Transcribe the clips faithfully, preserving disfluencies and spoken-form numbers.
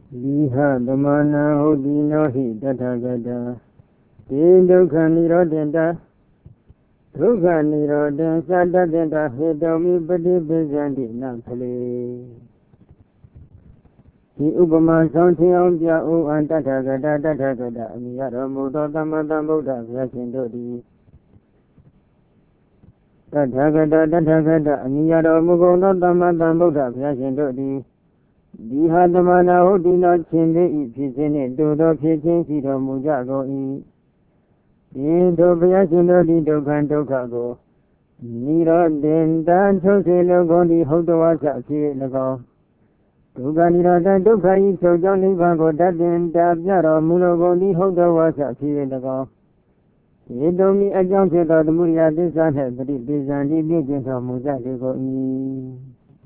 Liha Damana Hodi Nohi Tatagata Dukha Nirodenta Dukha Niroden Sadadenta Hidomi Badi Bizandi Napoli He Upama Santi Ombia U and Tatagata Tatagata Miyaro Mudo Tamata Buddha Yasindodi Tatagata Tatagata Miyaro Mugo Tamata Buddha Yasindodi Diha Damana Hodina Chindi Pisine Dodo Pikin Sito Mujago E. Into Piasindo di Dokan Dokago. Niro Dendan Chosilo Gondi Hodawasa Chilago. Doganira Dokai so Johnny Vago Dadin Dabyaro Mulo Gondi Hodawasa Chilago. Yedomi Ajanti the Muria Desan, but it is an immediate Mujago E.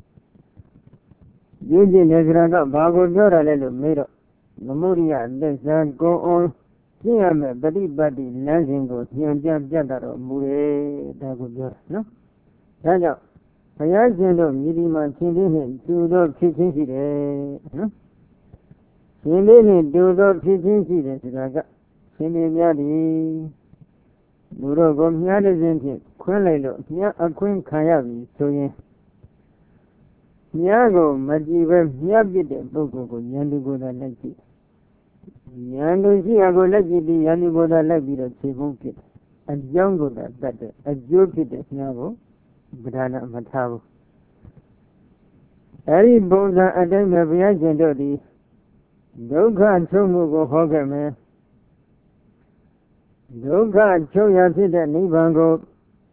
Eugene Ezraga Bago Jora Lelo Miro. Namuria, let's go on. Siame, Badi Badi, Lanzingo, Siam Jadaro, Mure, Dago, no? Raja, Payazendo, Midima, Chindin, two dog kitchen seat, no? Chindin, two dog kitchen seat, Raga, Chindin Yadi, Muro Gomiadizin, Quenlelo, Nia a Queen Kayabi, so ye. Niago, Majiva, Yabit, Boko, Yandigo, the Laki. Yandu Siago Laki, Yandigo, the Laki, the Chibukit, a Jango that better, a Jupiter, Nago, Brana Matavo. Ari Boza, a dame of Yajendodi, Doga and Chomugo Hogame, Doga and Choyasita Nibango.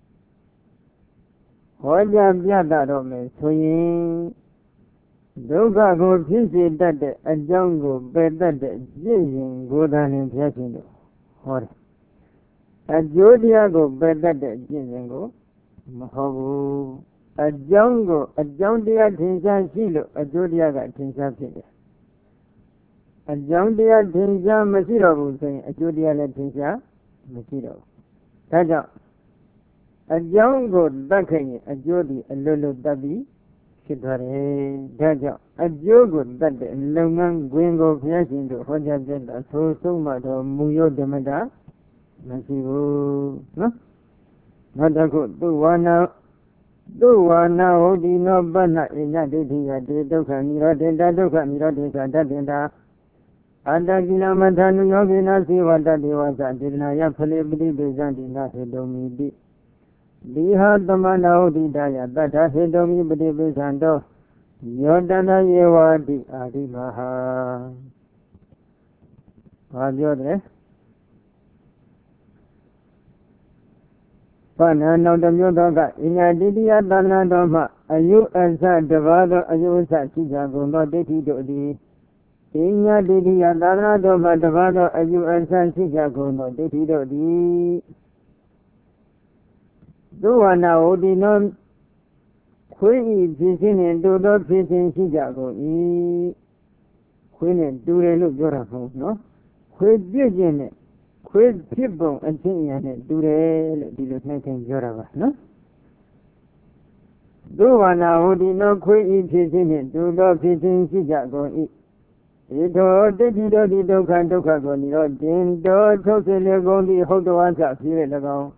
Hoja Biada me, swinging Doga go visit that a jungle bed that jizzing go down in Piacindo. Or a Jodia go bed that jizzing go. Mahobu a jungle, a Jondia Tinsa Silo, a Jodia got Tinsa Silo. A Jondia Tinsa Masiro saying a Jodia Latinsa Masiro. Taja. A jungle ducking a jody a lulu dubby, Shidare, Daja, a jogo that the Longan Gringo Piasin to Hoja Jenda, so so much of Muyo Demada, Nasibu, no? Not a good, do one now, do one now, do no banner in that day, Doka, Miradenda, Doka, Miradenda, Dadenda. Ada Gila Matanu Yogina, see what that was, I did not have to live with the Bizanti, not a domi. Diha Damana Daya, that I said of me, but it is under Yodana Yewadi Adimaha. What your dress? Pana the Yoga, in a Didia Dana Doma, a you and San Devado, a you and Chicago, not the Tito. In a Didia Dana Doma, Devado, a you and San Chicago, not the Tito. Do one now, the non Queen Pisin and do not Pisin Chicago, E. Queen and do they look beautiful, no? Quit Virgin, quit people and sing and do they look making beautiful, no? Do one now, the non Queen Pisin and do not Pisin Chicago, E. It all the Dido Dido Cantocago, no, Jane, do totally go the hold the ones up here ago.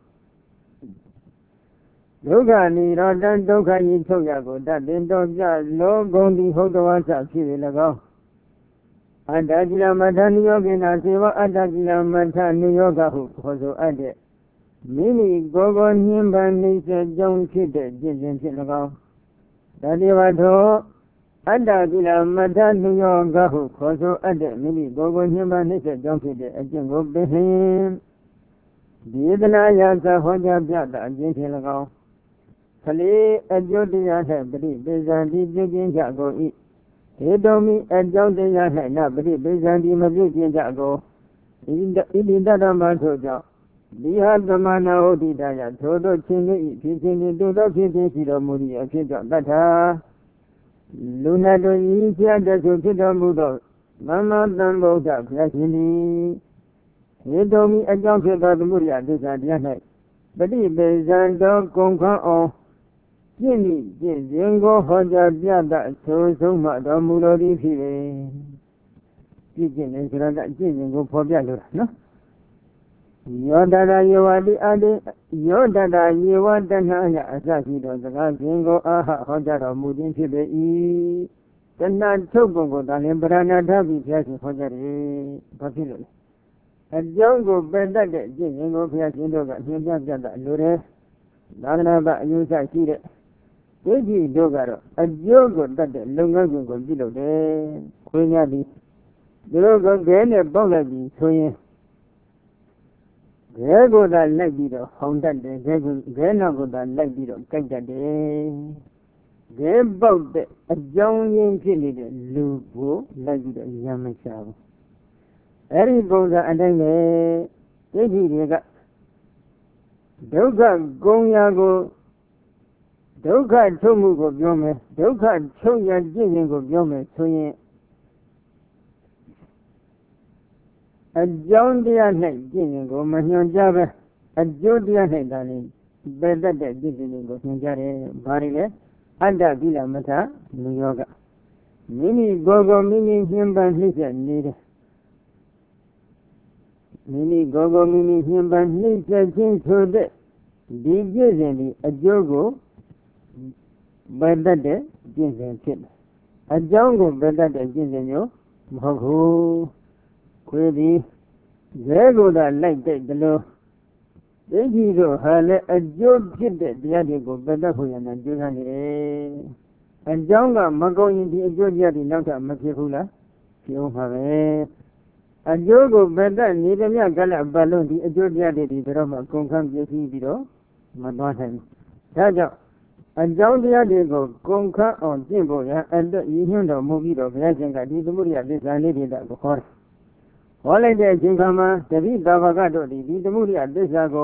Doga Niro, then Doga Yitoyago, that then Doga, no Gondi Hodawasa, Chivilago. And Agila Matan Yogina, Siva Adagila Matan New Yoga, who also added. Mini Gogon him by Nisa John Kidder, Jizin Chilago. Dadivato Adagila Matan New Yoga, who also added. Mini Gogon him by Nisa John Kidder, a jingle behind. The other Yasa Hoja Biata, Jintilago. Kali a Jodia had Bizanti Jigin Jago eat. He told me a Jodia had not believe Bizanti Mazin Jago. In the Idamato job. We had the mana Odidaya, Todo Chini, Pitin, do the Pitin, Muria, Pita, Bata. Luna do Isia, the Pita Mudo. Mama Dambo, Yakini. He told me a junkie about the Muria, this idea. But he Bizanto Conca on. Jenny, Jengo Hoja Biada, so so much of Muradi Pile. ပြည့်ကျင့်နေဆိုတာကကျင့်စဉ်ကိုဖော်ပြလို့နော်ယောတတာယေဝတိအတိယောတတာယေဝတဏှာယအစရှိသောစကားစဉ်ကိုအာဟဟောကြားတော်မူခြင်းဖြစ်ပေ၏တဏှာထုတ်ပုံကိုဒါလည်းပရဏာထပြီးဘုရားရှင်ဟောကြားတယ်ဘာဖြစ်လို့လဲအကြောင်းကိုပယ်တတ်တဲ့ကျင့်စဉ်ကိုဘုရားရှင်တို့ကညွှန်ပြပြတာလိုတယ်သာသနာ့ဘအယူဆရှိတဲ့ဒိဋ္ဌိတို့ကတော့အကျိုးကိုတတ်တဲ့လုပ်ငန်းကိုပြုလုပ်တယ်ခွေးများသည်သူတို့ကခဲနဲ့ပေါက်လိုက်ပြီးဆိုရင်ခဲကိုသာလိုက်ပြီးတော့ဟောင်းတတ်တယ်ခဲကိုခဲနောက်ကိုသာလိုက်ပြီးတော့ကြိုက်တတ်တယ်ခဲပေါက်တဲ့အကြောင်းရင်းဖြစ်နေတဲ့လူကိုလိုက်ပြီးတော့ရမ်းမချဘူးအဲ့ဒီပုံစံအတိုင်းပဲဒိဋ္ဌိတွေကဒုက္ခကုံရာကိုဒုက္ခထုတ်မှုကိုပြောမယ်ဒုက္ခချုပ်ရကျင့်စဉ်ကိုပြောမယ်ဆိုရင်အကြောင်းတရား၌ကျင့်စဉ်ကိုမညွှန်ကြားပဲအကျိုးတရား၌သာလျှင်ပယ်တတ်တဲ့ကျင့်စဉ်ကိုညွှန်ကြားတယ်။ဘာတွေလဲအတ္တကိလမထလူယောဂမိမိကိုယ်ကိုမိမိညှဉ်းပန်းနှိမ့်ဆက်နေတယ်မိမိကိုယ်ကိုမိမိညှဉ်းပန်းနှိမ့်ဆက်ခြင်းဆိုတဲ့ဒီကျင့်စဉ်ဒီအကျိုးကိုပယ်တတ်တဲ့ကျင့်စဉ်ဖြစ်တယ်အကြောင်းကိုပယ်တတ်တဲ့ကျင့်စဉ်မျိုးမဟုတ်ဘူးခွေးသည်ရဲကိုသာလိုက်တဲ့ဒီလိုဒိဋ္ဌိတို့ဟာလည်းအကျိုးဖြစ်တဲ့တရားတွေကိုပယ်တတ်ဖို့ရတဲ့ကြိုးစားနေတယ်အကြောင်းကမကောင်းရင်ဒီအကျိုးတရားတွေနောက်ထပ်မဖြစ်ဘူးလားဖြစ်အောင်ပါပဲအကျိုးကိုပယ်တတ်နေသမျှကလည်းပတ်လုံးဒီအကျိုးတရားတွေဒီတော့မှကုန်ခန်းပြည့်စည်ပြီးတော့မသွားနိုင်ဘူးဒါကြောင့်အကြောင်းတရားတွေကိုကုန်ခန်းအောင်ကျင့်ဖို့ရအတ္တရည်ညွှန်းတော်မူပြီးတော့ဘုရားရှင်ကဒီသမုဒိယသစ္စာလေးတွေကိုခေါ်တယ်ဟောလိုက်တဲ့အချိန်ခါမှာတတိတာဝကတို့ဒီဒီသမုဒိယသစ္စာကို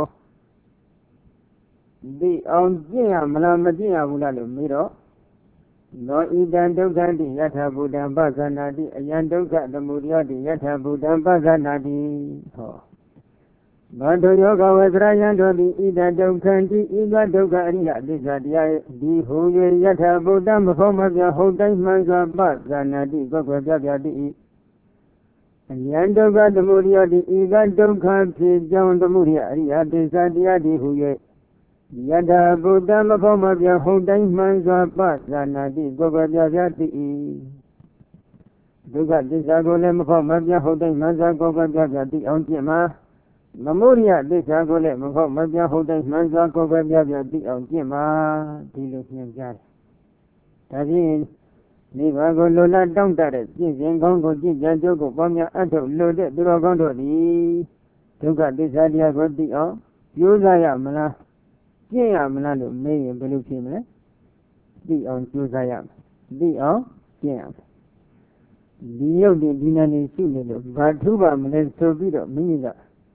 ဒီအောင်ကျင့်ရမလားမကျင့်ရဘူးလားလို့မေးတော့နောဣဒံဒုက္ခတိယထာဘူတံပသနာတိအယံဒုက္ခသမုဒယတိယထာဘူတံပသနာတိဟောဘာတုယောဂဝေသရယံတို့သည်ဣဒံဒုက္ခတိဣဒဒုက္ခအရိယသစ္စာတရားဒီဟူ၍ယထာဘူတံမဖို့မပြဟုတ်တိုင်းမှန်စွာပသနာတိကွယ်ကွယ်ပြပြတိအယံဒုက္ခသမုဒယတိဣဒဒုက္ခဖြစ်ကြောင်းသမုဒယအရိယသစ္စာတရားဒီဟူ၍ယထာဘူတံမဖို့မပြဟုတ်တိုင်းမှန်စွာပသနာတိကွယ်ကွယ်ပြပြတိဒုက္ခသစ္စာကိုလည်းမဖို့မပြဟုတ်တိုင်းမှန်စွာကွယ်ကွယ်ပြပြတိအောင်ကျင့်မှာသမုဒယသစ္စာကိုလည်းမဖို့မပြဟုတ်တိုင်းမှန်စွာကွယ်ကွယ်ပြပြတိအောင်ကျင့်မှာဒီလိုညွှန်ကြားတယ်ဒါဖြင့်နိဗ္ဗာန်ကိုလိုလားတောင့်တတဲ့ကျင့်စဉ်ကောင်းကိုကျင့်ကြံကြိုးကိုပေါင်းများအထုတ်လို့တဲ့သူတော်ကောင်းတို့သည်ဒုက္ခသစ္စာတရားကိုသိအောင်ကြိုးစားရမလားကျင့်ရမလားလို့မေးရင်ဘယ်လိုဖြစ်မလဲသိအောင်ကြိုးစားရမယ်သိအောင်ကျင့်ရမယ်ဒီရုပ်ဒီဒီနာနေရှိနေလို့ဘာထူးပါမလဲဆိုပြီးတော့မိမိက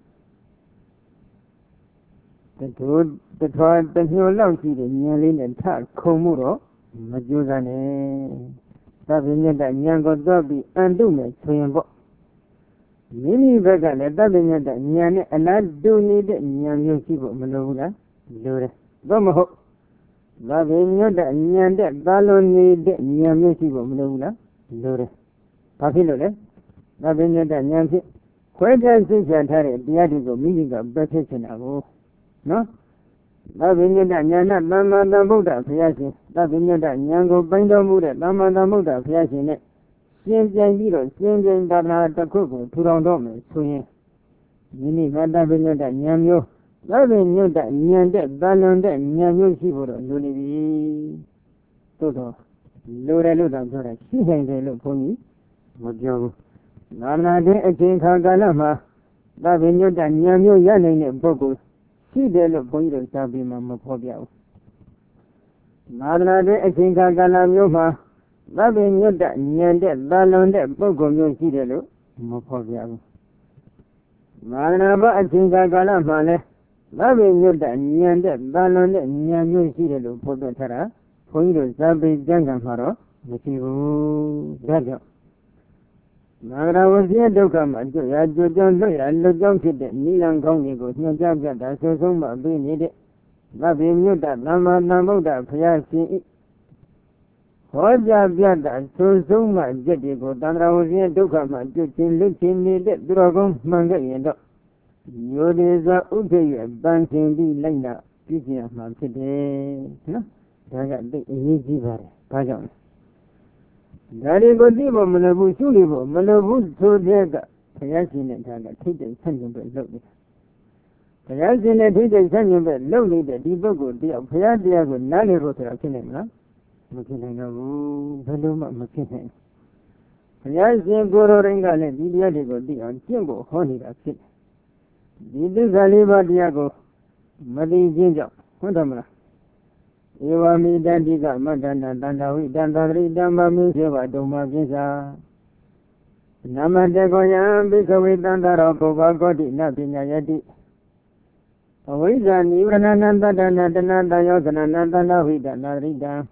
တထိုးတထွားတညှို့လောက်ရှိတဲ့ဉာဏ်လေးနဲ့ထခုံမှုတော့မကြိုးစားနဲ့သဗ္ဗညတဉာဏ်ကိုသွားပြီးအန်တုမယ်ဆိုရင်ပေါ့မိမိဘက်ကလည်းသဗ္ဗညတဉာဏ်နဲ့အလားတူနေတဲ့ဉာဏ်မျိုးရှိဖို့မလိုဘူးလားလိုတယ်သို့မဟုတ်သဗ္ဗညတဉာဏ်တဲ့သာလွန်နေတဲ့ဉာဏ်မျိုးရှိဖို့မလိုဘူးလားလိုတယ်ဘာဖြစ်လို့လဲသဗ္ဗညတဉာဏ်ဖြင့်ခွဲခြားသိချထားတဲ့တရားတွေကိုမိမိကပယ်ဖြစ်နေတာကိုနော်သဗ္ဗညတဉာဏ်နဲ့သမ္မာသမ္ဗုဒ္ဓဘုရားရှင်သဗ္ဗညတဉာဏ်ကိုပိုင်းတော်မူတဲ့သမ္မာသမ္ဗုဒ္ဓဘုရားရှင်နဲ့ရှင်းပြပြီးတော့ရှင်းပြသာသနာတစ်ခုကိုထူထောင်တော့မယ်ဆိုရင်မိမိကသဗ္ဗညတဉာဏ်မျိုးသဗ္ဗညတဉာဏ်တဲ့သာလွန်တဲ့ဉာဏ်မျိုးရှိဖို့တော့လိုနေပြီသို့တော့လိုတယ်လို့တော့ပြောတာရှိနိုင်တယ်လို့ဘုန်းကြီးမပြောဘူးသာသနာ့တဲ့အချိန်ခါကာလမှာသဗ္ဗညတဉာဏ်မျိုးရနိုင်တဲ့ပုဂ္ဂိုလ်ရှိတယ်လို့ဘုန်းကြီးတို့ကြားပြီးမှမဖော်ပြဘူးသာသနာ့တဲ့အချိန်ခါကာလမျိုးမှာသဗ္ဗညတဉာဏ်တဲ့သာလွန်တဲ့ပုဂ္ဂိုလ်မျိုးရှိတယ်လို့မဖော်ပြဘူးသာသနာ့ဘအချိန်ခါကာလမှာလည်းသဗ္ဗညတဉာဏ်တဲ့သာလွန်တဲ့ဉာဏ်မျိုးရှိတယ်လို့ဖော်ပြထားတာဘုန်းကြီးတို့ဇာပိကျမ်းဂန်မှာတော့မရှိဘူးဒါကြောင့်နာဂရဝစီဒုက္ခမှာကြွရကြွကြောင်းလွတ်ရလွတ်ကြောင်းဖြစ်တဲ့နိလန်ကောင်းတွေကိုညွှန်ကြားပြတာဆိုဆုံးမပေးနေတဲ့သဗ္ဗညုတသမ္မာသမ္ဗုဒ္ဓဘုရားရှင်ဤဟဟောကြားပြတာဆိုဆုံးမှကြက်တွေကိုတန္တရာဝဇင်းဒုက္ခမှကျွတ်ချင်းလွတ်ချင်းနေတဲ့သူတော်ကောင်းမှန်ခဲ့ရင်တော့ယောဒီဇာဥပ္ပေရပန်းစင်ပြီးလိုက်တာပြည့်စုံမှာဖြစ်တယ်နော်ဒါကသိအရေးကြီးပါတယ်ဘာကြောင့်လဲဒါတွေကိုသိဖို့မလိုဘူးရှုလို့ဖို့မလိုဘူးဆိုတဲ့ကဘုရားရှင်နဲ့ထားကထိတ်တိတ်ဆန့်ကျင်ပဲလုပ်တယ်ဘုရားရှင်နဲ့ထိတ်တိတ်ဆန့်ကျင်ပဲလုပ်နေတဲ့ဒီပုဂ္ဂိုလ်တယောက်ဘုရားတရားကိုနားလည်ဖို့ဆိုတာဖြစ်နိုင်မလားမဖြစ်နိုင်တော့ဘူးဘယ်လိုမှမဖြစ်နိုင်ဘုရားရှင်ကိုယ်တော်ရင်ကလည်းဒီတရားတွေကိုသိအောင်ကျင့်ဖို့ဟောနေတာဖြစ်ဒီသစ္စာလေးပါးတရားကိုမသိခြင်းကြောင့်ဟုတ်တယ်မလားဧဝမိတတိကမတ္တနာတန္တဝိတန္တသရိတမမိစေဝတုံမပိစာနမတေကောယံဘိကဝေတန္တရောပုဗ္ဗကောတိနပညာယတိအဝိဇ္ဇာနိဝရဏနတတနာတနာတယောသနာနတနာဝိတနာသရိတံ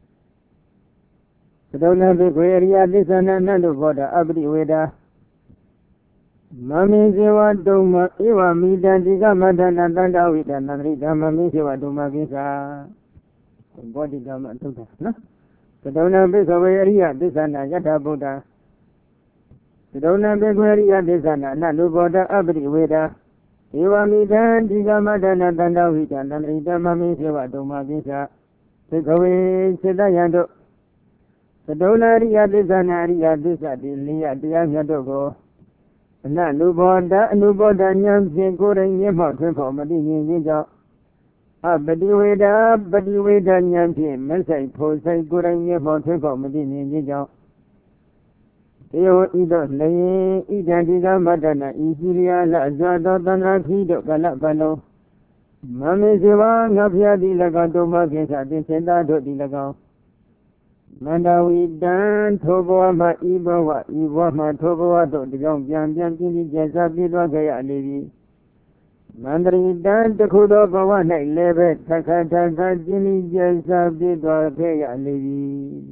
သဒုဏဘိကွေရိယသစ္ဆနာနတုဘောဓအပရိဝေဒာမမေဇေဝတုံမဧဝမိတတိကမတ္တနာတန္တဝိတနာသရိတံမမေဇေဝတုံမပိစာဘောဓိကမအထုတာနော်သဒုဏဘိကဝေရိယသစ္ဆနာယထာဗုဒ္ဓသဒုဏဘိကွေရိယသစ္ဆနာနတုဘောဓအပရိဝေဒာဧဝမိတတိကမတ္တနာတန္တဝိတနာသရိတံမမေဇေဝတုံမပိစာဘိကဝေစေတယံတို့သဒုဏရိယသစ္ဆနာရိယသစ္စာတိလေးရတရားမြတ်တို့ကိုအနနုဘောဓအနုဘောဓဉာဏ်ဖြင့်ကိုယ်တိုင်မျက်မှောက်ထွန်းဖော်မသိမြင်ခြင်းကြောင့်အပတိဝေဒပတိဝေဒဉာဏ်ဖြင့်မဆိုင်ဖို့ဆိုင်ကိုယ်တိုင်မျက်မှောက်ထွန်းဖော်မသိမြင်ခြင်းကြောင့်တေဝဣဒလေဣဒံဒီကမတ္တနာဤစီရိယလအဇာတောတန္တရာခိတို့ကလပလုံးမမေဇေဝငါဖျားသည်၎င်းတုံမကိစ္စသင်္စေတတို့သည်၎င်းမန္တဝိတံထိုဘဝမှာဤဘဝဤဘဝမှာထိုဘဝတို့ဒီကြောင့်ပြန်ပြန်ပြင်းပြင်းကျက်စားပြေးသွားခဲ့ရလေပြီမန္တရိတံတခုသောဘဝ၌လည်းပဲသက္ခထသကျင်းကျက်စားပြေးသွားခဲ့ရလေပြီ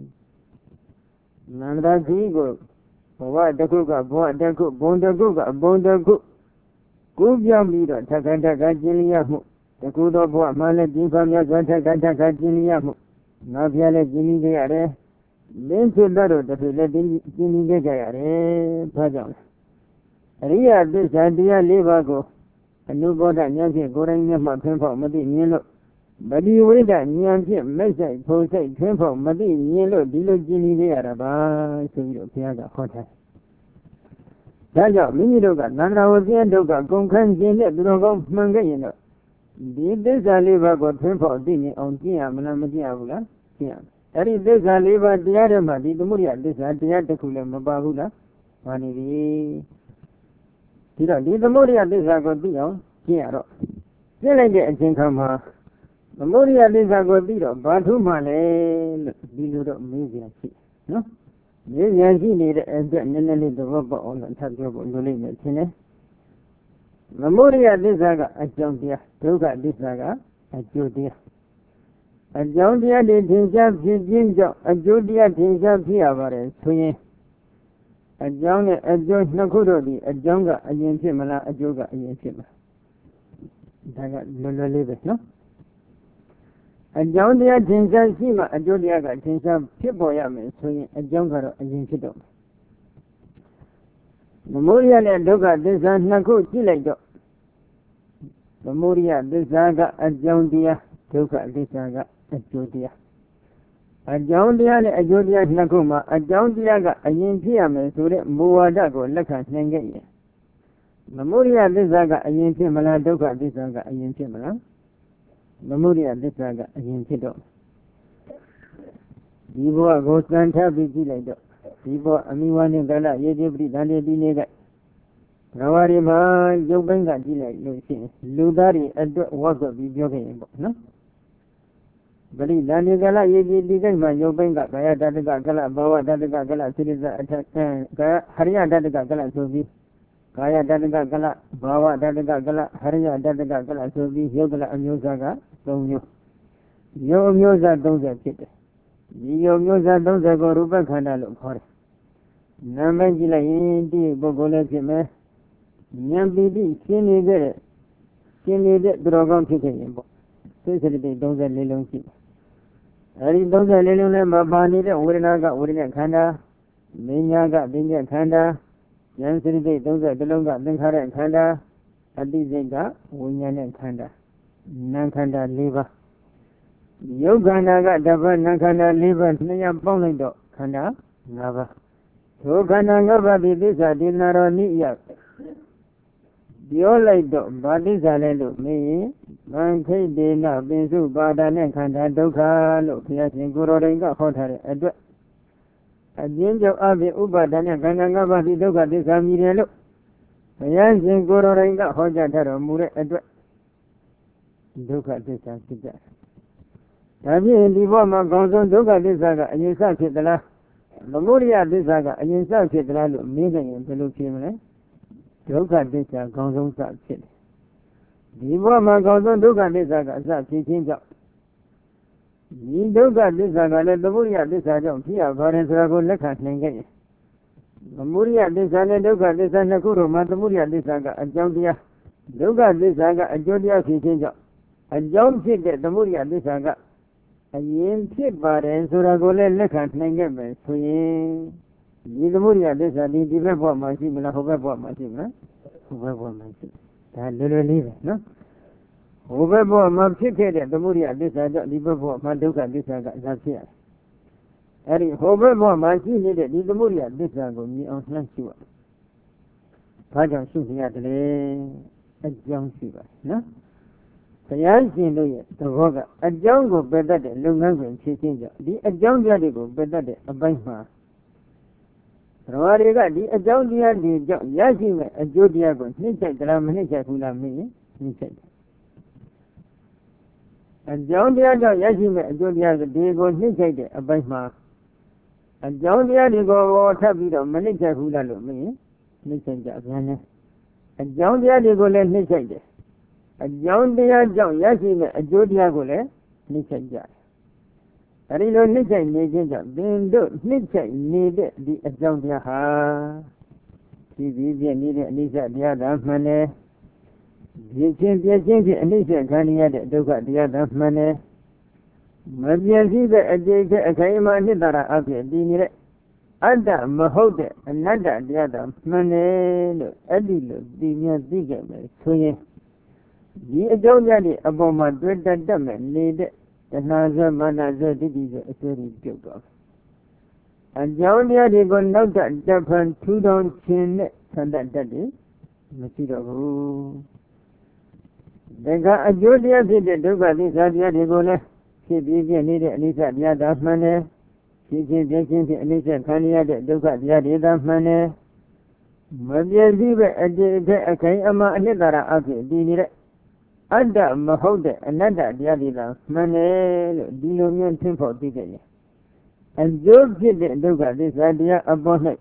မန္တရာခိကိုဘဝတစ်ခုကဘဝတစ်ခုဘုံတစ်ခုကဘုံတစ်ခုကိုပြောင်းပြီးတော့သက္ခထကကျင်းရမှုတခုသောဘဝမှလည်းဒီဖာမြတ်စွာသက္ခထကကျင်းရမှုငါဖျားလည်းကျင်းနေကြရတယ်လင်းဖြစ်တတ်တော့တစ်ဖြစ်လည်းကျင်းနေကြရတယ်ဘာကြောင့်လဲအရိယသစ္စာတရားလေးပါးကိုအနုဘောဓဉာဏ်ဖြင့်ကိုယ်တိုင်မျက်မှောက်ထွန်းဖော်မသိမြင်လို့ဗတိဝိဒဉာဏ်ဖြင့်မဲ့ဆိုင်ဖုံဆိုင်ထွန်းဖော်မသိမြင်လို့ဒီလိုကျင်းနေကြရတာပါဆိုပြီးတော့ဘုရားကဟောထားဒါကြောင့်မိမိတို့ကသန္တာဝဇင်းဒုက္ခကုန်ခန်းခြင်းနဲ့သူတော်ကောင်းမှန်ခဲ့ရင်တော့ဒီသစ္စာလေးပါးကိုထွန်းဖော်သိမြင်အောင်ကျင့်ရမလားမကျင့်ရဘူးလားကျင့်ရမယ်အဲ့ဒီသစ္စာလေးပါးတရားတွေမှာဒီသမုဒိယသစ္စာတရားတစ်ခုလည်းမပါဘူးလားပါနေပြီဒီတော့ဒီသမုဒိယသစ္စာကိုသိအောင်ကျင့်ရတော့ကျင့်လိုက်တဲ့အချိန်ခါမှာသမုဒိယသစ္စာကိုသိတော့ဘာထူးမှလဲလို့ဒီလိုတော့မေးကြရှိနော်မေးကြရှိနေတဲ့အတွက်နည်းနည်းလေးသဘောပေါက်အောင်ထပ်ပြောဖို့လိုလိမ့်မယ်ထင်တယ်သမုဒိယသစ္စာကအကြောင်းတရားဒုက္ခသစ္စာကအကျိုးတရားအကြောင်းတရားတွေထင်ရှားဖြစ်ခြင်းကြောင့်အကျိုးတရားထင်ရှားဖြစ်ရပါတယ်ဆိုရင်အကြောင်းနဲ့အကျိုးနှစ်ခုတို့ဒီအကြောင်းကအရင်ဖြစ်မလားအကျိုးကအရင်ဖြစ်မလားဒါကလွယ်လွယ်လေးပဲနော်အကြောင်းတရားထင်ရှားရှိမှအကျိုးတရားကထင်ရှားဖြစ်ပေါ်ရမယ်ဆိုရင်အကြောင်းကတော့အရင်ဖြစ်တော့မယ်သမုဒိယနဲ့ဒုက္ခသစ္စာနှစ်ခုကြည့်လိုက်တော့သမုဒိယသစ္စာကအကြောင်းတရားဒုက္ခသစ္စာကအကျိုးတရားအကြောင်းတရားနဲ့အကျိုးတရားနှစ်ခုမှာအကြောင်းတရားကအရင်ဖြစ်ရမယ်ဆိုတဲ့မူဝါဒကိုလက်ခံနိုင်ခဲ့ရင်သမုဒိယသစ္စာကအရင်ဖြစ်မလားဒုက္ခသစ္စာကအရင်ဖြစ်မလားသမုဒိယသစ္စာကအရင်ဖြစ်တော့ဒီဘဝကိုစံထပ်ပြီးကြည့်လိုက်တော့ဒီဘဝအမိဝါနဲ့ကလရေจิปတိတန်တေတိနေကဘဝရီမှာရုပ်ပိုင်းကကြည့်လိုက်လို့ရှိရင်လူသားတွေအတွက်ဝတ်ကွက်ပြီးပြောခဲ့ရင်ပေါ့နော်ဗလိတန်တေကလရေจิတိကိမှာရုပ်ပိုင်းကကာယတတ္တကကလဘဝတတ္တကကလစိရိသအထက်ကဟရိယတတ္တကကလဆိုပြီးကာယတတ္တကကလဘာဝတတ္တကကလဟရိယတတ္တကကလဆိုပြီးရုပ်ကလအမျိုးအစားကသုံးမျိုးရုပ်အမျိုးအစားသုံးဆယ်ဖြစ်တယ်ဒီရုပ်မျိုးအစားသုံးဆယ်ကိုရူပခန္ဓာလို့ခေါ်တယ်နာမည်ကြည့်လိုက်ရင်ဒီပုဂ္ဂိုလ်လည်းဖြစ်မယ်ဉာဏ်ပီတိရှင်းနေတဲ့ရှင်းနေတဲ့သူတော်ကောင်းဖြစ်ခဲ့ရင်ပေါ့စိတ်စရိတ်သုံးဆယ်လေးလုံးရှိတယ်အဲဒီသုံးဆယ်လေးလုံးနဲ့မပါနေတဲ့ဝေဒနာကဝေဒနာခန္ဓာမင်းညာကပညာခန္ဓာဉာဏ်စရိသိသုံးဆယ်တစ်လုံးကသင်္ခါရခန္ဓာအတိစိတ်ကဝိညာဉ်နဲ့ခန္ဓာနာခန္ဓာ၄ပါးယုတ်ခန္ဓာကတပတ်နာခန္ဓာ၄ပါးနှစ်ရပ်ပေါင်းလိုက်တော့ခန္ဓာ၅ပါးထိုခန္ဓာ၅ပါးဒီသစ္စာဒေသနာတော်နိယပြောလိုက်တော့ဗာသစ္စာလဲလို့မင်းရင်ဗံခိတ်ဒေနပင်စုပါဒနဲ့ခန္ဓာဒုက္ခလို့ဘုရားရှင်ကိုရောတိန်ကဟောထားတဲ့အတွက်အကျဉ်းချုပ်အပြင်ဥပါဒနဲ့ခန္ဓာ၅ပါးဒီဒုက္ခသစ္စာမြည်တယ်လို့ဘုရားရှင်ကိုရောတိန်ကဟောကြားထားတော်မူတဲ့အတွက်ဒုက္ခသစ္စာဖြစ်ကြတယ်။ဒါဖြင့်ဒီဘောမှာကောင်းဆုံးဒုက္ခသစ္စာကအရင်စဖြစ်သလားသမုဒယသစ္စာကအရင်စဖြစ်သလားလို့မေးကြရင်ဘယ်လိုဖြစ်မလဲဒုက္ခသစ္စာကောင်းဆုံးစဖြစ်တယ်ဒီဘောမှာကောင်းဆုံးဒုက္ခသစ္စာကအစဖြစ်ခြင်းကြောင့်ဒီဒုက္ခသစ္စာကလည်းသမုဒယသစ္စာကြောင့်ဖြစ်ရပါတယ်ဆိုတာကိုလက်ခံနိုင်ခဲ့ရင်သမုဒယသစ္စာနဲ့ဒုက္ခသစ္စာနှစ်ခုတို့မှာသမုဒယသစ္စာကအကြောင်းတရားဒုက္ခသစ္စာကအကျိုးတရားဖြစ်ခြင်းကြောင့်အကြောင်းဖြစ်တဲ့သမုဒယသစ္စာကအရင်ဖြစ်ပါတယ်ဆိုတာကိုလည်းလက်ခံနိုင်ခဲ့မယ်ဆိုရင်ဒီသမုဒယသစ္စာဒီဒီဘက်ဘဝမှာရှိမလားဟိုဘက်ဘဝမှာရှိမလားဟိုဘက်ဘဝမှာရှိဒါလွယ်လွယ်လေးပဲနော်ဟိုဘက်ဘဝမှာဖြစ်ခဲ့တဲ့သမုဒယသစ္စာကြောင့်ဒီဘက်ဘဝမှာဒုက္ခသစ္စာကအသာဖြစ်ရတယ်အဲ့ဒီဟိုဘက်ဘဝမှာရှိနေတဲ့ဒီသမုဒယသစ္စာကိုမြင်အောင်နှံ့ရှုရဘာကြောင့်ရှုနေရတယ်လဲအကြောင်းရှိပါနော်ဘုရားရှင်တို့ရဲ့သဘောကအကြောင်းကိုပယ်တတ်တဲ့လုပ်ငန်းစဉ်ဖြစ်ခြင်းကြောင့်ဒီအကြောင်းတရားတွေကိုပယ်တတ်တဲ့အပိုင်းမှာဘဝတွေကဒီအကြောင်းတရားတွေကြောင့်ရရှိမဲ့အကျိုးတရားကိုနှိမ့်ချိုက်ကြလားမနှိမ့်ချိုက်ဘူးလားမင်းနှိမ့်ချိုက်တယ်အကြောင်းတရားကြောင့်ရရှိမဲ့အကျိုးတရားတွေကိုနှိမ့်ချိုက်တဲ့အပိုင်းမှာအကြောင်းတရားတွေကိုထပ်ပြီးတော့မနှိမ့်ချိုက်ဘူးလားလို့မင်းနှိမ့်ချိုက်ကြပြန်တယ်အကြောင်းတရားတွေကိုလည်းနှိမ့်ချိုက်တယ်အကြောင်းတရားကြောင့်ရရှိမဲ့အကျိုးတရားကိုလည်းနှိမ့်ချိုက်ကြတယ်အဲဒီလိုနှိမ့်ချိုက်နေခြင်းကြောင့်သင်တို့နှိမ့်ချိုက်နေတဲ့ဒီအကြောင်းတရားဟာဒီပြီးပြည့်နေတဲ့အနိစ္စတရားသာမှန်တယ်ဒီချင်းပြည့်ချင်းဖြင့်အနိစ္စခံရတဲ့ဒုက္ခတရားသာမှန်တယ်မပြည့်စည်တဲ့အကျိတ်အခိုင်အမာအနှစ်သာရအဖြစ်တည်နေတဲ့အတ္တမဟုတ်တဲ့အနတ္တတရားသာမှန်တယ်လို့အဲ့ဒီလိုသိမြင်သိခဲ့မယ်ဆိုရင်ဒီအကြောင်းတရားတွေအပေါ်မှာတွေ့တတ်တတ်မဲ့နေတဲ့တဏှာဇမာနဇဒိဋ္ဌိဇအစွဲတွေပြုတ်သွားအကြောင်းတရားတွေကိုနောက်တတဖန်ထူထောင်ခြင်းနဲ့ဆန္ဒတတ်တယ်မရှိတော့ဘူးဒါကအကျိုးတရားဖြစ်တဲ့ဒုက္ခသစ္စာတရားတွေကိုလည်းဖြစ်ပြီးပြနေတဲ့အနိစ္စတရားသာမှန်တယ်ဖြစ်ခြင်းပြခြင်းဖြင့်အနိစ္စခံရတဲ့ဒုက္ခတရားတွေသာမှန်တယ်မပြည့်စည်ပဲအတည်အခိုင်အမာအနှစ်သာရအဖြစ်တည်နေတဲ့အတ္တမဟုတ်တဲ့အနတ္တတရားတွေလားမှန်တယ်လို့ဒီလိုမျိုးသင်ဖို့သိကြရင်အကျိုးဖြစ်တဲ့ဒုက္ခသစ္စာတရားအပေါ်၌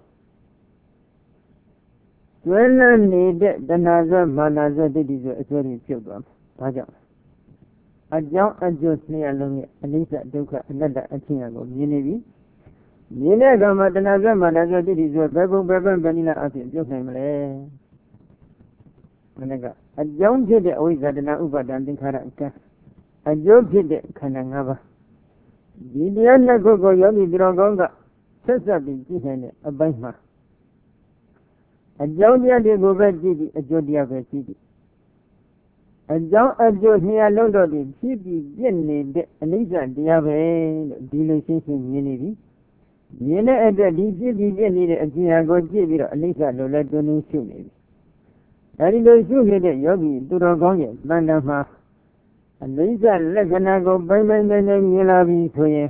ကျွဲလန်းနေတဲ့တဏှာဇမာနဇဒိဋ္ဌိဇအစွဲတွေပြုတ်သွားမှာ။ဘာကြောင့်အကြောင်းအကျိုးနှစ်ရလုံးရဲ့အနိစ္စဒုက္ခအနတ္တအချင်းအကိုမြင်နေပြီ။မြင်တဲ့အခါမှာတဏှာဇမာနဇဒိဋ္ဌိဇဘယ်ပုံဘယ်ပန်းဘယ်နည်းလားအဖြစ်ပြုတ်နိုင်မလဲ။မနေ့ကအကြောင်းဖြစ်တဲ့အဝိဇ္ဇာတဏှာဥပါဒံသင်္ခါရကံအကျိုးဖြစ်တဲ့ခန္ဓာ၅ပါးဒီတရားနှစ်ခုကိုယောဂီသူတော်ကောင်းကဆက်ဆက်ပြီးကြည့်နိုင်တဲ့အပိုင်းမှာအကြောင်းတရားတွေကိုပဲကြည့်ပြီးအကျိုးတရားပဲကြည့်ပြီးအကြောင်းအကျိုးနှစ်ရလုံးတော့ဒီဖြစ်ပြီးပြည့်နေတဲ့အနိစ္စတရားပဲလို့ဒီလိုရှင်းရှင်းမြင်နေပြီမြင်တဲ့အတွက်ဒီဖြစ်ပြီးပြည့်နေတဲ့အကျဉ်းဟာကိုကြည့်ပြီးတော့အနိစ္စလို့လည်းတွင်းတွင်းရှုနေပြီအဲဒီလိုရှုနေတဲ့ယောဂီသူတော်ကောင်းရဲ့တဏ္ဍာမှာအနိစ္စလက္ခဏာကိုပိုင်းပိုင်းပိုင်းပိုင်းမြင်လာပြီဆိုရင်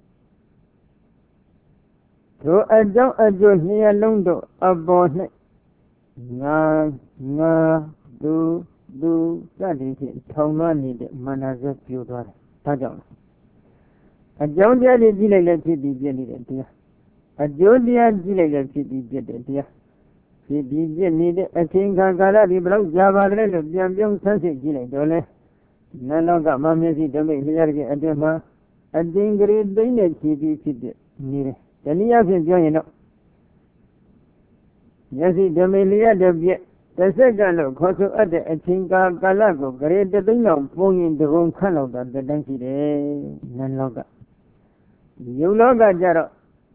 တို့အကြောင်းအကျိုးနှစ်ရလုံးတို့အပေါ်၌ငါငါသူသူစသည်ဖြင့်ထောင်လွှမ်းနေတဲ့မာနဇပြိုသွားတယ်ဒါကြောင့်အကြောင်းတရားတွေကြည့်လိုက်လည်းဖြစ်ပြီးပြည့်နေတဲ့တရားအကျိုးတရားကြည့်လိုက်လည်းဖြစ်ပြီးပြည့်တဲ့တရားဖြစ်ပြီးပြည့်နေတဲ့အချိန်ခါကာလဒီဘယ်လောက်ကြာပါလဲလို့ပြန်ပြောင်းဆန်းစစ်ကြည့်လိုက်တော့လေနန္လောကမမျက်စိဓမိတ်လျှက်ရဲ့အတွင်းမှာအတင်းကလေးသိမ့်တဲ့ခြေပြီးဖြစ်တဲ့နေတယ်တနည်းအားဖြင့်ပြောရင်တော့မျက်စိဓမိတ်လျှက်တဲ့ပြည့်တစ်စက္ကန့်လို့ခေါ်ဆိုအပ်တဲ့အချိန်ကာကာလကိုဂရေတသိန်းလောက်ပုံရင်တကုံခန့်လောက်သာတန်းရှိတယ်နန္လောကယုံလောကကြတော့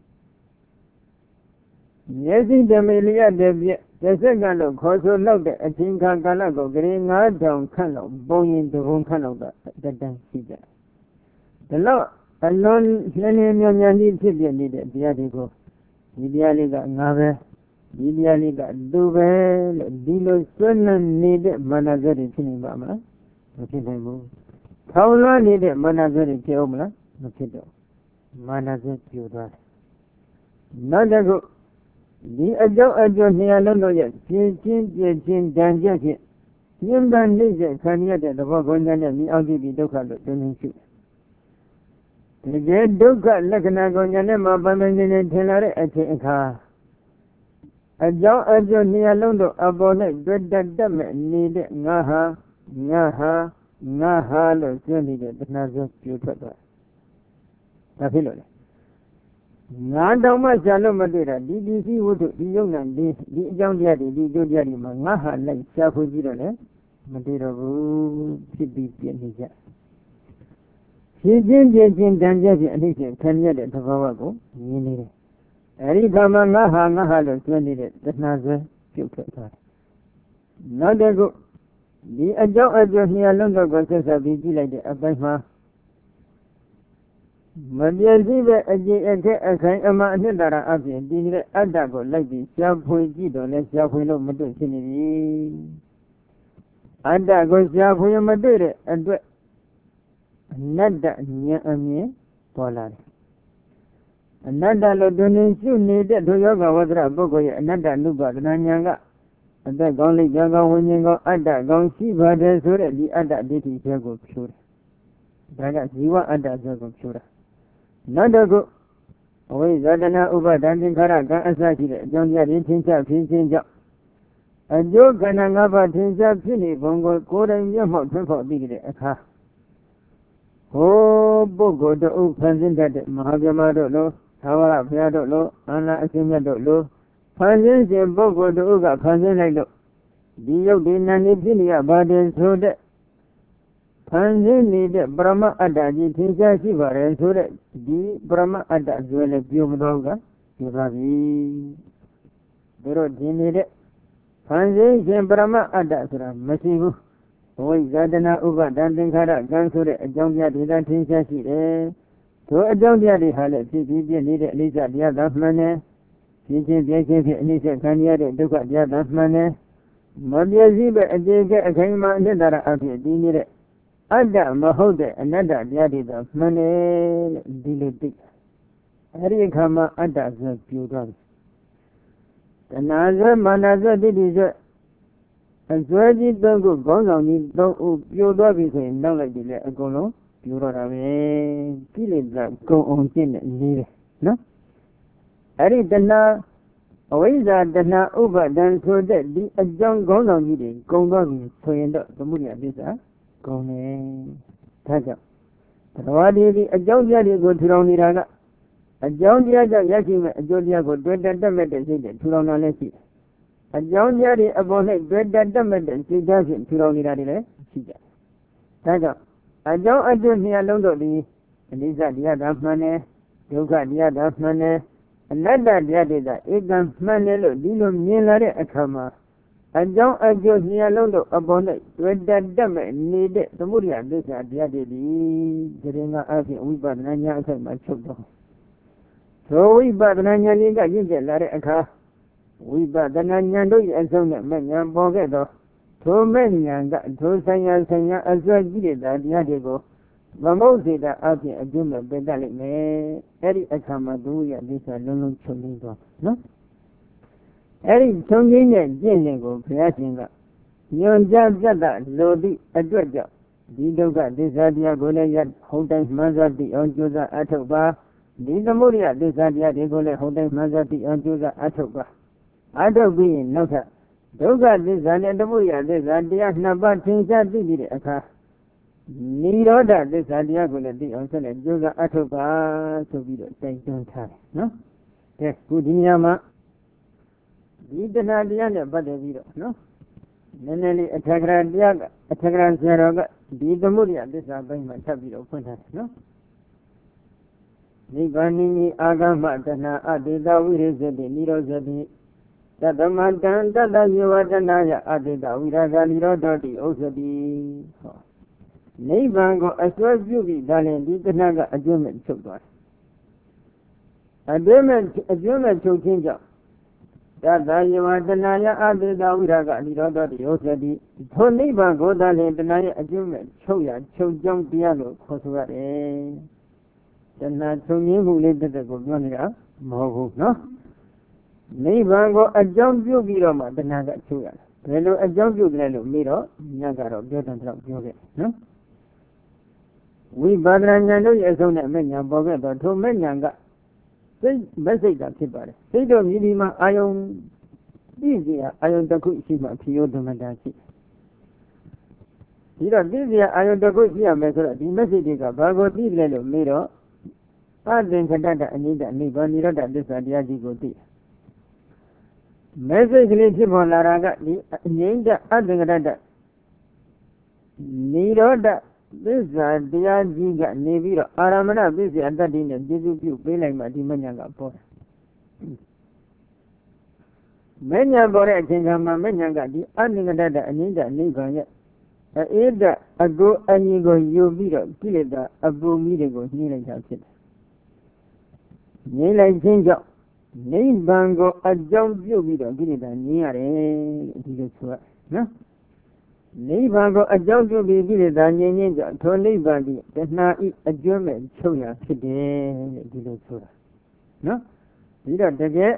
မျက်စိတမေလျက်တည်းပြည့်တစ်စက္ကန့်လို့ခေါ်ဆိုလောက်တဲ့အချိန်ခါကာလကိုဂရေငါးထောင်ခန့်လောက်ပုံရင်တပုံခန့်လောက်တော့တတန်းရှိကြဒါလို့အလွန်လင်းလင်းမြန်မြန်ကြီးဖြစ်ပြနေတဲ့တရားတွေကိုဒီတရားလေးကငါပဲဒီတရားလေးကသူပဲလို့ဒီလိုစွန့်လွတ်နေတဲ့မနဇတွေဖြစ်နေပါမလားမဖြစ်နိုင်ဘူးထောင်လွှမ်းနေတဲ့မနဇတွေဖြစ်အောင်မလားမဖြစ်တော့မနဇပြိုသွားတယ်နောက်တစ်ခုဒီအကြောင်းအကျိုးနှစ်ရလုံးတို့ရဲ့ပြင်းချင်းပြင်းချင်းတန်ကြက်ဖြင့်ညှဉ်းပန်းနှိမ့်ဆက်ခံရတဲ့သဘောကိုဉာဏ်နဲ့မြင်အောင်ကြည့်ပြီးဒုက္ခလို့တွင်တွင်ရှိတကယ်ဒုက္ခလက္ခဏာကိုဉာဏ်နဲ့မှပန်းပန်းနေနေထင်လာတဲ့အချိန်အခါအကြောင်းအကျိုးနှစ်ရလုံးတို့အပေါ်၌တွေ့တတ်တတ်မဲ့နေတဲ့ငါဟာငါဟာငါဟာလို့ကျင်းနေတဲ့တဏှာဆိုပြိုထွက်သွားဒါဖြစ်လို့လေငါတောင်မှရှာလို့မတွေ့တာဒီဒီစီဝတ္ထုဒီယုံနာဒီဒီအကြောင်းတရားတွေဒီကျိုးတရားတွေမှာငါဟာလိုက်ရှာဖွေကြည့်တော့လေမတွေ့တော့ဘူးဖြစ်ပြီးပြည့်နေကြဖြည့်ချင်းပြည့်ချင်းတန်ကြပ်ပြီးအနည်းချင်းခံရတဲ့သဘောကိုမြင်နေတယ်အဲဒီကမှငါဟာငါဟာလို့ကျွမ်းနေတဲ့တဏှာဆွဲပြုတ်ထွက်သွားတယ်နောက်တစ်ခုဒီအကြောင်းအကျိုးနှစ်ရလုံးတော့ကိုဆက်ဆက်ပြီးကြည့်လိုက်တဲ့အပိုင်းမှာမပြည့်စုံတဲ့အကျင့်အခက်အခိုင်အမှန်အနှစ်သာရအပြင်ဒီတဲ့အတ္တကိုလိုက်ပြီးရှားဖွေကြည့်တော့လဲရှားဖွေလို့မတွေ့ဖြစ်နေပြီအတ္တကိုရှားဖွေမတွေ့တဲ့အတွက်အနတ္တဉာဏ်အမြင်ပေါ်လာတယ်အနတ္တလို့တွင်တွင်ရှုနေတဲ့ဒုယောဂဝတ္တရပုဂ္ဂိုလ်ရဲ့အနတ္တနုပါဒနာဉာဏ်ကအသက်ကောင်းလိပ်ကောင်းဝိညာဉ်ကောင်းအတ္တကောင်းရှိပါတယ်ဆိုတဲ့ဒီအတ္တဒိဋ္ဌိချက်ကိုဖြိုးတယ်ဒါကဇီဝအတ္တချက်ကိုဖြိုးတာနောက်တစ်ခုအဝိဇ္ဇတနာဥပါဒံသင်္ခါရကံအစရှိတဲ့အကြောင်းတရားတွေသင်္ချဖြစ်ခြင်းကြောင့်အကျိုးခန္ဓာ၅ပါးသင်္ချဖြစ်နေပုံကိုကိုယ်တိုင်မျက်မှောက်ထွန်းဖော်သိတဲ့အခါဟိုပုဂ္ဂိုလ်တို့ဖန်ဆင်းတတ်တဲ့မဟာဗြဟ္မာတို့လိုသာဝရဘုရားတို့လိုအာနာအရှင်မြတ်တို့လိုဖန်ဆင်းခြင်းပုဂ္ဂိုလ်တို့ကဖန်ဆင်းလိုက်လို့ဒီယုတ်ဒီနာနေဖြစ်နေရပါတယ်ဆိုတဲ့ဖန်ဆင်းနေတဲ့ပရမအတ္တကြီးသင်္ချာရှိပါတယ်ဆိုတဲ့ဒီပရမအတ္တဆိုလည်းပြောမတော့ကပြောပါပြီတို့ဒီနေတဲ့ဖန်ဆင်းခြင်းပရမအတ္တဆိုတာမရှိဘူးဝိဇာတနာဥပါဒံသင်္ခါရကံဆိုတဲ့အကြောင်းတရားတွေသာသင်္ချာရှိတယ်တို့အကြောင်းတရားတွေဟာလည်းဖြစ်ပြီးပြည့်နေတဲ့အနိစ္စတရားသာမှန်တယ်ဖြစ်ခြင်းပြည့်ခြင်းဖြစ်အနိစ္စခံရတဲ့ဒုက္ခတရားသာမှန်တယ်မပြည့်စည်ပဲအကျေကဲအခိုင်အမာအနှစ်သာရအဖြစ်တည်နေတဲ့အတ္တမဟုတ်တဲ့အနတ္တတရားတွေသာမှန်တယ်လို့ဒီလိုသိအဲဒီအခါမှာအတ္တဆိုပြိုသွားပြီတဏှာဆိုမာနဆိုဒိဋ္ဌိဆိုအစွဲကြီးသုံးခုခေါင်းဆောင်ကြီးသုံးဦးပြိုသွားပြီဆိုရင်နောက်လိုက်ပြီလေအကုန်လုံးပြိုတော့တာပဲကိလေသာကုံအောင်ကျင့်တဲ့လေးပဲနော်အဲ့ဒီတဏှာအဝိဇ္ဇာတဏှာဥပါဒံဆိုတဲ့ဒီအကြောင်းခေါင်းဆောင်ကြီးတွေကုံသွားပြီဆိုရင်တော့သမုဒိယပစ္စည်းကုံတယ်ဒါကြောင့်သဘာဝတည်းဒီအကြောင်းတရားတွေကိုထူထောင်နေတာကအကြောင်းတရားကြောင့်ရရှိမဲ့အကျိုးတရားကိုတွေ့တတ်တတ်မဲ့တဲ့စိတ်နဲ့ထူထောင်တာလည်းရှိတယ်အကြောင်းတရားတွေအပေါ်၌တွေ့တတ်တတ်မဲ့တဲ့စိတ်ဓာတ်ဖြင့်ထူထောင်နေတာတွေလည်းရှိကြတယ်ဒါကြောင့်အကြောင်းအကျိုးနှစ်ရလုံးတို့သည်အနိစ္စတရားသာမှန်တယ်ဒုက္ခတရားသာမှန်တယ်အနတ္တတရားတွေသာဧကံမှန်တယ်လို့ဒီလိုမြင်လာတဲ့အခါမှာအကြောင်းအကျိုးနှစ်ရလုံးတို့အပေါ်၌တွေ့တတ်တတ်မဲ့နေတဲ့သမုဒိယသစ္စာတရားတွေသည်ဒီရင်ကအဖြစ်ဝိပဿနာဉာဏ်အခိုက်မှာချုပ်တော့သောဝိပဿနာဉာဏ်ကြီးကရင့်ကျက်လာတဲ့အခါဝိပဿနာဉာဏ်တို့ရဲ့အဆုံးနဲ့မဲ့ဉာဏ်ပေါ်ခဲ့တော့ထိုမဲ့ဉာဏ်ကထိုဆိုင်ရာဆိုင်ရာအစွဲကြီးတဲ့တရားတွေကိုမမုတ်စေတာအဖြစ်အကျိုးမဲ့ပေးတတ်လိမ့်မယ်အဲ့ဒီအခါမှာသူရဲ့သစ္စာလုံးလုံးချုပ်နေတော့နော်အဲ့ဒီသုံးခြင်းနဲ့ကျင့်စဉ်ကိုဘုရားရှင်ကညွန်ကြားပြတ်တာလိုသည့်အတွက်ကြောင့်ဒီဒုက္ခသစ္စာတရားကိုလည်းဟုတ်တိုင်းမှန်စွာသိအောင်ကြိုးစားအထောက်ပါဒီသမုဒိယသစ္စာတရားတွေကိုလည်းဟုတ်တိုင်းမှန်စွာသိအောင်ကြိုးစားအထောက်ပါအထောက်ပြီးရင်နောက်ထပ်ဒုက္ခသစ္စာနဲ့သမုဒိယသစ္စာတရားနှစ်ပါးသင်္ချာသိပြီးတဲ့အခါနိရောဓသစ္စာတရားကိုလည်းသိအောင်ဆက်လက်ကြိုးစားအထောက်ပါဆိုပြီးတော့တိုက်တွန်းထားတယ်နော်ကဲခုဒီညမှာဒီတဏှာတရားနဲ့ပတ်သက်ပြီးတော့နော်နည်းနည်းလေးအထက်ကရာတရားကအထက်ကရာဆရာတော်ကဒီသမုဒိယသစ္စာပိုင်းမှာထပ်ပြီးတော့ဖွင့်ထားတယ်နော်နိဗ္ဗာနိမိအာဂမတနာအတေတဝိရိသတိနိရောဇတိတသမတံတတယေဝတနာယအတေတဝိရာဂနိရောဓတိဥစ္စတိဟောနိဗ္ဗာန်ကိုအစွဲပြုပြီးဒါလည်းဒီတဏှာကအကျွမ်းမဲ့ချုပ်သွားတယ်အကျွမ်းမဲ့အကျွမ်းမဲ့ချုပ်ခြင်းကြောင့်တတယေဝတနာယအတေတဝိရာဂနိရောဓတိဥစ္စတိထိုနိဗ္ဗာန်ကိုဒါလည်းတဏှာရဲ့အကျွမ်းမဲ့ချုပ်ရချုပ်ကြောင်းတရားလို့ခေါ်ဆိုရတယ်တဏှာချုပ်ရင်းမှုလေးတက်တက်ကိုပြောနေတာမဟုတ်ဘူးနော်နိဗ္ဗာန်ကိုအကြောင်းပြုပြီးတော့မှတဏှာကချုပ်ရတယ်ဘယ်လိုအကြောင်းပြုတယ်လို့မေးတော့ညကတော့ပြောတယ်တော့ပြောခဲ့နော်ဝိပါဒနာဉာဏ်တို့ရဲ့အဆုံးနဲ့မဲ့ဉာဏ်ပေါ်ခဲ့တော့ထိုမဲ့ဉာဏ်ကစိတ်မစိတ်တာဖြစ်ပါတယ်စိတ်တို့မြည်ဒီမှာအာယုံပြည့်စရာအာယုံတစ်ခုရှိမှဖြစ်ရောဓမ္မတာရှိဒီတော့ပြည့်စရာအာယုံတစ်ခုရှိရမယ်ဆိုတော့ဒီမစိတ်တွေကဘာကိုသိတယ်လို့မေးတော့အသင်္ခတတအနိဒနိဗ္ဗာန်နိရောဓသစ္စာတရားကြီးကိုသိမဲစိတ်ကလေးဖြစ်ပေါ်လာတာကဒီအငြိမ့်တဲ့အသင်္ခတတနိရောဓသစ္စာတရားကြီးကနေပြီးတော့အာရမဏပစ္စည်းအတ္တတိနဲ့ပြည့်စုံပြုပေးလိုက်မှဒီမညာကပေါ်တယ်မညာပေါ်တဲ့အချိန်ကမှမညာကဒီအသင်္ခတတအငြိမ့်တဲ့နိဗ္ဗာန်ရဲ့အေးတဲ့အကိုအညီကိုယူပြီးတော့ကိလေသာအပူမီးတွေကိုနှိမ့်လိုက်တာဖြစ်တယ်ငြိမ့်လိုက်ခြင်းကြောင့်နိဗ္ဗာန်ကိုအကြောင်းပြုပြီးတော့ကိလေသာငြိမ်းရတယ်ဒီလိုဆိုရနော်နိဗ္ဗာန်ကိုအကြောင်းပြုပြီးကိလေသာငြိမ်းခြင်းကြောင့်ထိုနိဗ္ဗာန်ဒီတဏှာဤအကျွမ်းမဲ့ချုပ်ရဖြစ်တယ်ဒီလိုဆိုတာနော်ဒီတော့တကယ်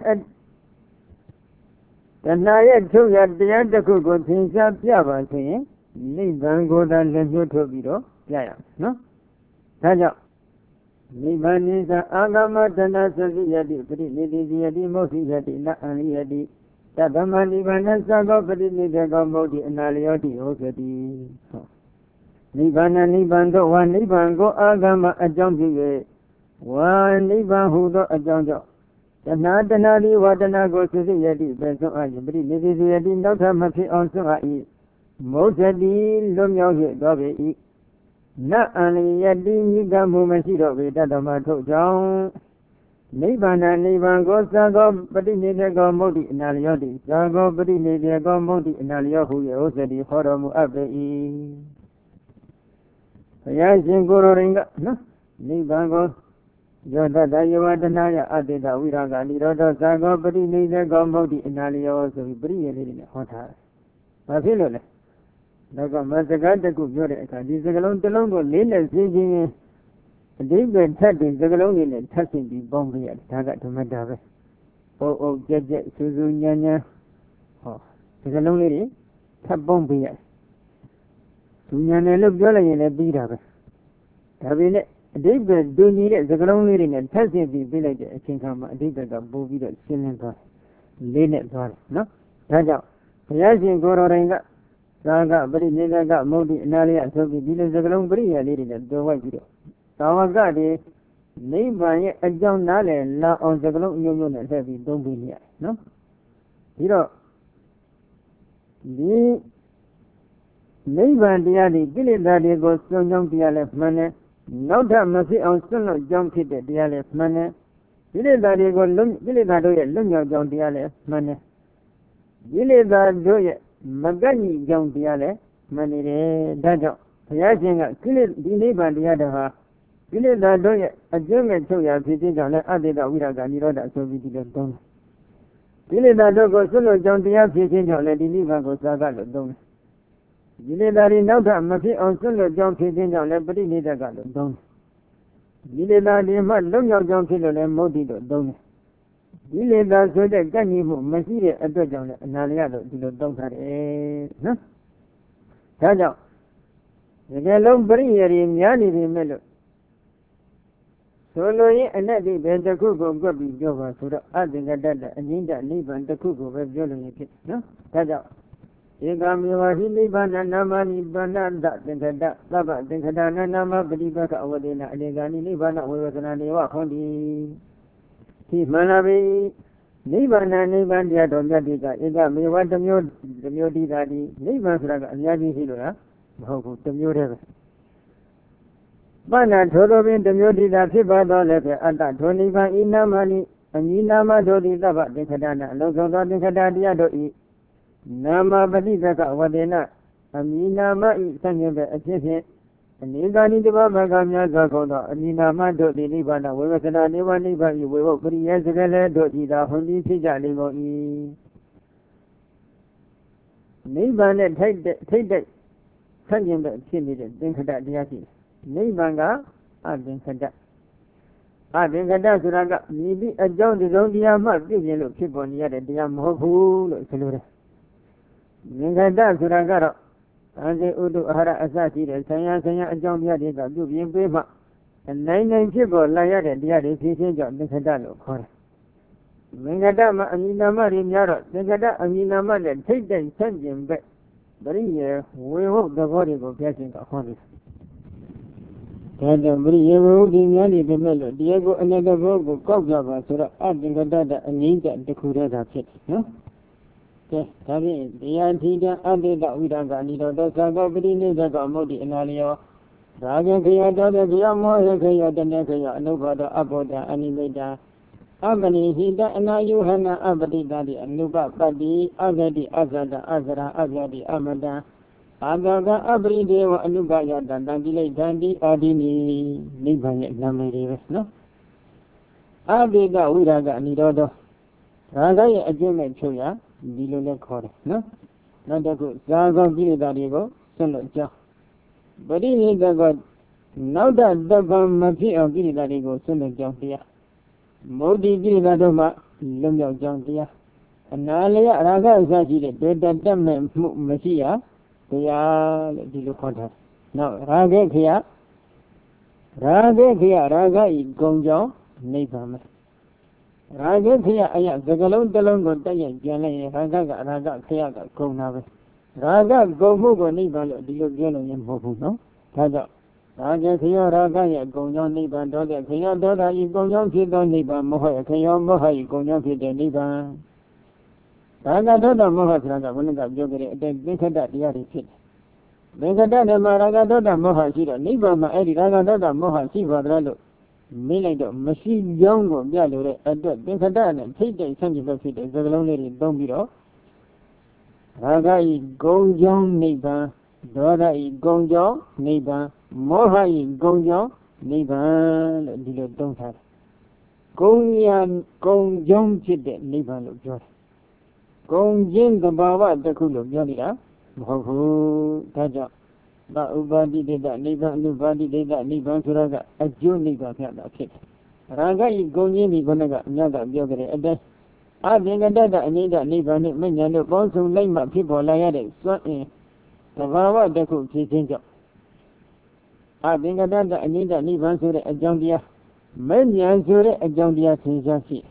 တဏှာရဲ့ချုပ်ရတရားတစ်ခုကိုသင်္ချာပြပါဆိုရင်နိဗ္ဗာန်ကိုသာလက်ညှိုးထုတ်ပြီးတော့ပြရမယ်နော်ဒါကြောင့်နိဗ္ဗာန်နိသအာဂမတဏသတိယတိပရိနိတိယတိမောဟိယတိနအန္လိယတိတသမနိဗ္ဗာန်သကောပရိနိဒေကောမောတိအနာလယောတိဟောသတိဟောနိဗ္ဗာန်နိဗ္ဗာန်တို့ဝါနိဗ္ဗာန်ကိုအာဂမအကြောင်းပြု၍ဝါနိဗ္ဗာန်ဟူသောအကြောင်းကြောင့်တဏှာတဏှာဒီဝါတဏှာကိုသုစိယတိပဲဆုံးအပ်ပရိနိတိယတိနောက်ထပ်မဖြစ်အောင်ဆုံးအပ်၏မောဇတိလွတ်မြောက်၍တော်ပေ၏နတ်အန္လိယတိမိကမှုမရှိတော့ပေတတ္တမထုတ်ကြောင်းနိဗ္ဗာန်နိဗ္ဗာန်ကိုသကောပရိနိဒေကောမုဒ္ဒိအနာလယောတိသကောပရိနိဒေကောမုဒ္ဒိအနာလယောဟု၍ဥစ္စတိဟောတော်မူအပ်ပေ၏ဘုရားရှင်ကိုယ်တော်ရင်ကနော်နိဗ္ဗာန်ကိုယောတတယေဝတနာယအတေတဝိရာဂနိရောဓသကောပရိနိဒေကောမုဒ္ဒိအနာလယောဆိုပြီးပရိယေလေးတွေနဲ့ဟောထားတယ်ဘာဖြစ်လို့လဲနောက်ကမစကားတခုပြောတဲ့အခါဒီစကလုံးတစ်လုံးကိုလေးနဲ့သိချင်းအတိပ္ပယ်ထက်ပြီးစကလုံးလေးနဲ့ထပ်ဆင့်ပြီးပေါင်းပြရတယ်ဒါကဓမ္မတာပဲပုတ်အုပ်ကြက်ကြက်စူးစူးညံ့ညံ့ဟောစကလုံးလေးတွေထပ်ပေါင်းပြရတယ်သူညံတယ်လို့ပြောလိုက်ရင်လည်းပြီးတာပဲဒါပေမဲ့အတိပ္ပယ်ဒုညီတဲ့စကလုံးလေးတွေနဲ့ထပ်ဆင့်ပြီးပြလိုက်တဲ့အချိန်ခါမှာအတိပ္ပယ်ကပို့ပြီးတော့ရှင်းလင်းသွားတယ်လေးနဲ့သွားတယ်နော်ဒါကြောင့်ဘုရားရှင်ကိုယ်တော်တိုင်ကသာကပရိနိဒေကမုဒ္ဒိအနာလယဆိုပြီးဒီလိုစကလုံးပရိယလေးတွေနဲ့တွဲဝိုက်ပြီးတော့သာဝကတွေနိဗ္ဗာန်ရဲ့အကြောင်းနားလည်လာအောင်စကလုံးအမျိုးမျိုးနဲ့ထည့်ပြီးသုံးပြီးနေရတယ်နော်ပြီးတော့ဒီနိဗ္ဗာန်တရားတွေကိလေသာတွေကိုစွန့်ကြောင်းတရားလည်းမှန်တယ်နောက်ထပ်မဖြစ်အောင်စွန့်လွတ်ကြောင်းဖြစ်တဲ့တရားလည်းမှန်တယ်ကိလေသာတွေကိုလွတ်ကိလေသာတို့ရဲ့လွတ်မြောက်ကြောင်းတရားလည်းမှန်တယ်ကိလေသာတို့ရဲ့မကန့်ညီကြောင်းတရားလည်းမှန်နေတယ်ဒါကြောင့်ဘုရားရှင်ကကိလေဒီနိဗ္ဗာန်တရားတော်ဟာကိလေသာတို့ရဲ့အကျိုးမဲ့ချုပ်ရာဖြစ်ခြင်းကြောင့်လည်းအတ္တဝိရာဂနိရောဓအဆိုပြီးဒီလိုသုံးတယ်ကိလေသာတို့ကိုဆွလွတ်ကြောင်းတရားဖြစ်ခြင်းကြောင့်လည်းဒီနိဗ္ဗာန်ကိုသာကလို့သုံးတယ်ကိလေသာတွေနောက်ထပ်မဖြစ်အောင်ဆွလွတ်ကြောင်းဖြစ်ခြင်းကြောင့်လည်းပရိနိဒေကလို့သုံးတယ်ကိလေသာတွေမှလွတ်မြောက်ကြောင်းဖြစ်လို့လည်းမုဒ္ဒိလို့သုံးတယ်ကိလေသာဆိုတဲ့ကန့်ညီမှုမရှိတဲ့အတွက်ကြောင့်လည်းအနာလယလို့ဒီလိုသုံးထားတယ်နော်ဒါကြောင့်ဒီကလုံးပရိယေရီများနေပြီမဲ့လို့ဆိုလိုရင်အနတ္တိပဲတစ်ခုကိုကွက်ပြီးပြောပါဆိုတော့အသင်္ကတ္တအငြိမ့်တနိဗ္ဗာန်တစ်ခုကိုပဲပြောလို့ရဖြစ်နော်ဒါကြောင့်ဧကမေဝဟိနိဗ္ဗာန်နာမနိဗ္ဗာန်တသင်္ခတသဗ္ဗသင်္ခတနာနာမပฏิပက္ခအဝဒေနအလေကာနိနိဗ္ဗာန်ဝေဝသနာနေဝဟောတိဒီမှန်လာပြီနိဗ္ဗာန်နိဗ္ဗာန်တရားတော်မြတ်ဒီကဧကမေဝတစ်မျိုးတစ်မျိုးဒီသာဒီနိဗ္ဗာန်ဆိုတာကအများကြီးရှိလို့လားမဟုတ်ဘူးတစ်မျိုးတည်းပဲပဏ္ဏထိုလိုပင်တမျိုးတိတာဖြစ်ပါသောလည်းဖြင့်အတ္တထိုနိဗ္ဗာန်ဤနာမနိအမည်နာမတို့သည်သဗ္ဗသင်္ခတနာအလုံးစုံသောသင်္ခတတရားတို့ဤနာမပฏิသကဝတေနအမည်နာမဤဆန့်ကျင်ဘက်အဖြစ်ဖြင့်အနေသာနိတဘာဘကများစွာကုန်သောအမည်နာမတို့သည်နိဗ္ဗာန်ဝေဝဆနာနိဗ္ဗာန်နိဗ္ဗာန်ဤဝေဝပရိယစကလည်းတို့ဤသာဟွန်ပြီးဖြစ်ကြလိမ့်ကုန်၏နိဗ္ဗာန်နဲ့ထိတ်တဲ့ထိတ်တဲ့ဆန့်ကျင်ဘက်ဖြစ်နေတဲ့သင်္ခတတရားရှိတယ်နိဗ္ဗာန်ကအသင်္ခတအသင်္ခတဆိုတာကမြည်ပြီးအကြောင်းဒီဆုံးတရားမှပြည့်ပြည့်လို့ဖြစ်ပေါ်နေရတဲ့တရားမဟုတ်ဘူးလို့ဆိုလိုတယ်သင်္ခတဆိုတာကတော့အဇေဥဒုအာဟာရအစရှိတဲ့ဆံရဆံရအကြောင်းတရားတွေကပြုပြင်ပေးမှအနိုင်နိုင်ဖြစ်ပေါ်လာရတဲ့တရားတွေဖြစ်ခြင်းကြောင့်သင်္ခတလို့ခေါ်တယ်သင်္ခတမှာအမည်နာမတွေများတော့သင်္ခတအမည်နာမနဲ့ထိတ်တဲ့ဆန့်ကျင်ဘက်ပရိယေဝေဟုတ်သဘောတွေကိုပြခြင်းကဟောတယ်ဒါကြောင့်ပရိယေဝေဟုတ်ဒီများနေပေမဲ့လို့တရားကိုအနတ္တဘောကိုကောက်ကြပါဆိုတော့အသင်္ခတအငြိမ့်တဲ့တစ်ခုတည်းသာဖြစ်တယ်နော်ကဲဒါဖြင့်တရားထီးတဲ့အတ္တဝိဒကဏီတော်သောသာကောပရိနိဗ္ဗာန်မုတ်တိအနာလျောဒါကခေယတော်တဲ့ခေယမောဟခေယတနေခေယအနုဘောဓအဘောဓအနိမိတအပနိဟိတအနာယုဟနာအပတိတာတိအနုပပတ္တိအဂတိအဇဒအဇရာအဗျာတိအမတံအာဂကအပရိဒေဝအနုပယတတံတိလိတံတိအာဒီနိနိဗ္ဗာန်ရဲ့နာမည်တွေပဲနော်အဘိဓဝိရာဂအနိရောဓရာဂရဲ့အကျိုးမဲ့ချုပ်ရဒီလိုလဲခေါ်တယ်နော်နောက်တစ်ခုဇာကောကိလေသာတွေကိုဆွလွတ်ကြောင်းပရိနိဒကနောက်တတပံမဖြစ်အောင်ကိလေသာတွေကိုဆွလွတ်ကြောင်းတရားမုဒ္ဒိကိလေသာတို့မှလွတ်မြောက်ကြောင်းတရားအနာလယရာဂအစရှိတဲ့တွေ့တတ်မဲ့မှုမရှိရတရားလို့ဒီလိုခေါ်တာနောက်ရာဂခေယရာဂခေယရာဂဤဂုံကြောင်းနိဗ္ဗာန်ရာဂခေယအယသကလုံးတစ်လုံးကိုတက်ရိုက်ပြန်လိုက်ရင်ရာဂကရာဂခေယကဂုံတာပဲရာဂဂုံမှုကိုနိဗ္ဗာန်လို့ဒီလိုပြောလို့ရမဟုတ်ဘူးနော်ဒါကြောင့်ရာဂခေယရာဂရဲ့ဂုံကြောင်းနိဗ္ဗာန်ဒေါသခေယဒေါသဤဂုံကြောင်းဖြစ်သောနိဗ္ဗာန်မောဟခေယမောဟဤဂုံကြောင်းဖြစ်တဲ့နိဗ္ဗာန်ရာဂဒေါသမောဟဆိုတာကဘုန်းကပြောကြတဲ့အတိုင်းသင်္ခတတရားတွေဖြစ်တယ်သင်္ခတနဲ့မှာရာဂဒေါသမောဟရှိတော့နိဗ္ဗာန်မှာအဲ့ဒီရာဂဒေါသမောဟရှိပါသလားလို့မေးလိုက်တော့မရှိကြောင်းကိုပြလို့တဲ့အတွက်သင်္ခတနဲ့ထိတ်တိတ်ဆန့်ကျင်ဘက်ဖြစ်တဲ့စကလုံးလေးတွေသုံးပြီးတော့ရာဂဤဂုံကြောင်းနိဗ္ဗာန်ဒေါသဤဂုံကြောင်းနိဗ္ဗာန်မောဟဤဂုံကြောင်းနိဗ္ဗာန်လို့ဒီလိုသုံးထားတယ်ဂုံညာဂုံကြောင်းဖြစ်တဲ့နိဗ္ဗာန်လို့ပြောတယ်ဂုံချင်းသဘာဝတစ်ခုလို့ပြောနေတာမဟုတ်ဘူးဒါကြောင့်သဥပါတိတေတနိဗ္ဗာန်အနုပါတိတေတနိဗ္ဗာန်ဆိုတာကအကျိုးနိဗ္ဗာန်ဖြစ်တာဖြစ်တယ်ရာဂဤဂုံချင်းဒီခုနကအမြတ်ကပြောကြတဲ့အတိုင်းအသင်္ကတတအငိမ့်တနိဗ္ဗာန်နဲ့မဉ္ဇဉ်တို့ပေါင်းစုံလိုက်မှဖြစ်ပေါ်လာရတဲ့စွမ်းအင်သဘာဝတစ်ခုဖြစ်ခြင်းကြောင့်အသင်္ကတတအငိမ့်တနိဗ္ဗာန်ဆိုတဲ့အကြောင်းတရားမဉ္ဇဉ်ဆိုတဲ့အကြောင်းတရားသင်ရှားရှိ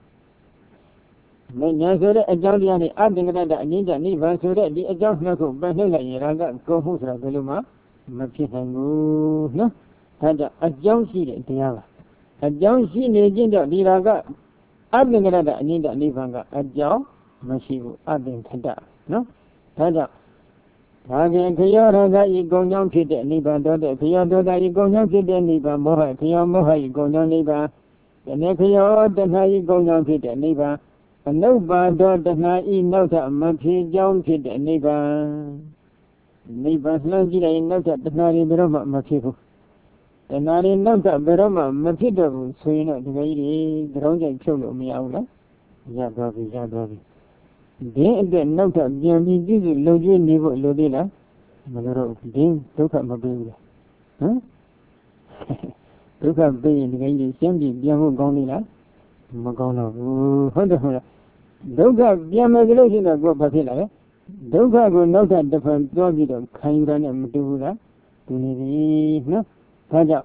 မဉ္ဇဉ်ဆိုတဲ့အကြောင်းတရားနဲ့အသင်္ကတတအငိမ့်တနိဗ္ဗာန်ဆိုတဲ့ဒီအကြောင်းနှစ်ခုပယ်နှိမ့်လိုက်ရင်ရာဂဂုံမှုဆိုတာဘယ်လိုမှမဖြစ်နိုင်ဘူးနော်ဒါကြောင့်အကြောင်းရှိတဲ့တရားပါအကြောင်းရှိနေခြင်းကြောင့်ဒီရာဂအသင်္ကတတအငိမ့်တနိဗ္ဗာန်ကအကြောင်းမရှိဘူးအသင်္ခတနော်ဒါကြောင့်ဒါကခယောရဂဤဂုံကြောင့်ဖြစ်တဲ့နိဗ္ဗာန်တော်တဲ့ခယောတော်တာဤဂုံကြောင့်ဖြစ်တဲ့နိဗ္ဗာန်မောဟခယောမောဟဤဂုံကြောင့်နိဗ္ဗာန်တဏှခယောတဏှာဤဂုံကြောင့်ဖြစ်တဲ့နိဗ္ဗာန်အနုပါဒောတဏှာဤနောက်ထပ်မဖြစ်ကြောင်းဖြစ်တဲ့နိဗ္ဗာန်နိဗ္ဗာန်လှမ်းကြည့်လိုက်နောက်ထပ်တဏှာတွေဘယ်တော့မှမဖြစ်ဘူးတဏှာတွေနောက်ထပ်ဘယ်တော့မှမဖြစ်တော့ဘူးဆိုရင်တော့ဒီကကြီးတွေကြောင်းကြိုင်ဖြုတ်လို့မရဘူးလားရသွားပြီရသွားပြီဒီအတွက်နောက်ထပ်ပြန်ပြီးကြည့်ကြည့်လုံကျွေးနေဖို့လိုသေးလားမလိုတော့ဘူးဒီဒုက္ခမပေးဘူးလားဟမ်ဒုက္ခပေးရင်ဒီကကြီးရှင်းပြပြန်ဖို့ကောင်းသေးလားမကောင်းတော့ဘူးဟုတ်တယ်ဟုတ်လားဒုက္ခပြန်မယ်ကြလို့ရှိရင်တော့ဘာဖြစ်လာလဲဒုက္ခကိုနောက်ထပ်တစ်ဖန်သွားပြီးတော့ခံယူရတဲ့မတူဘူးလားဒီနေပြီနော်ဒါကြောင့်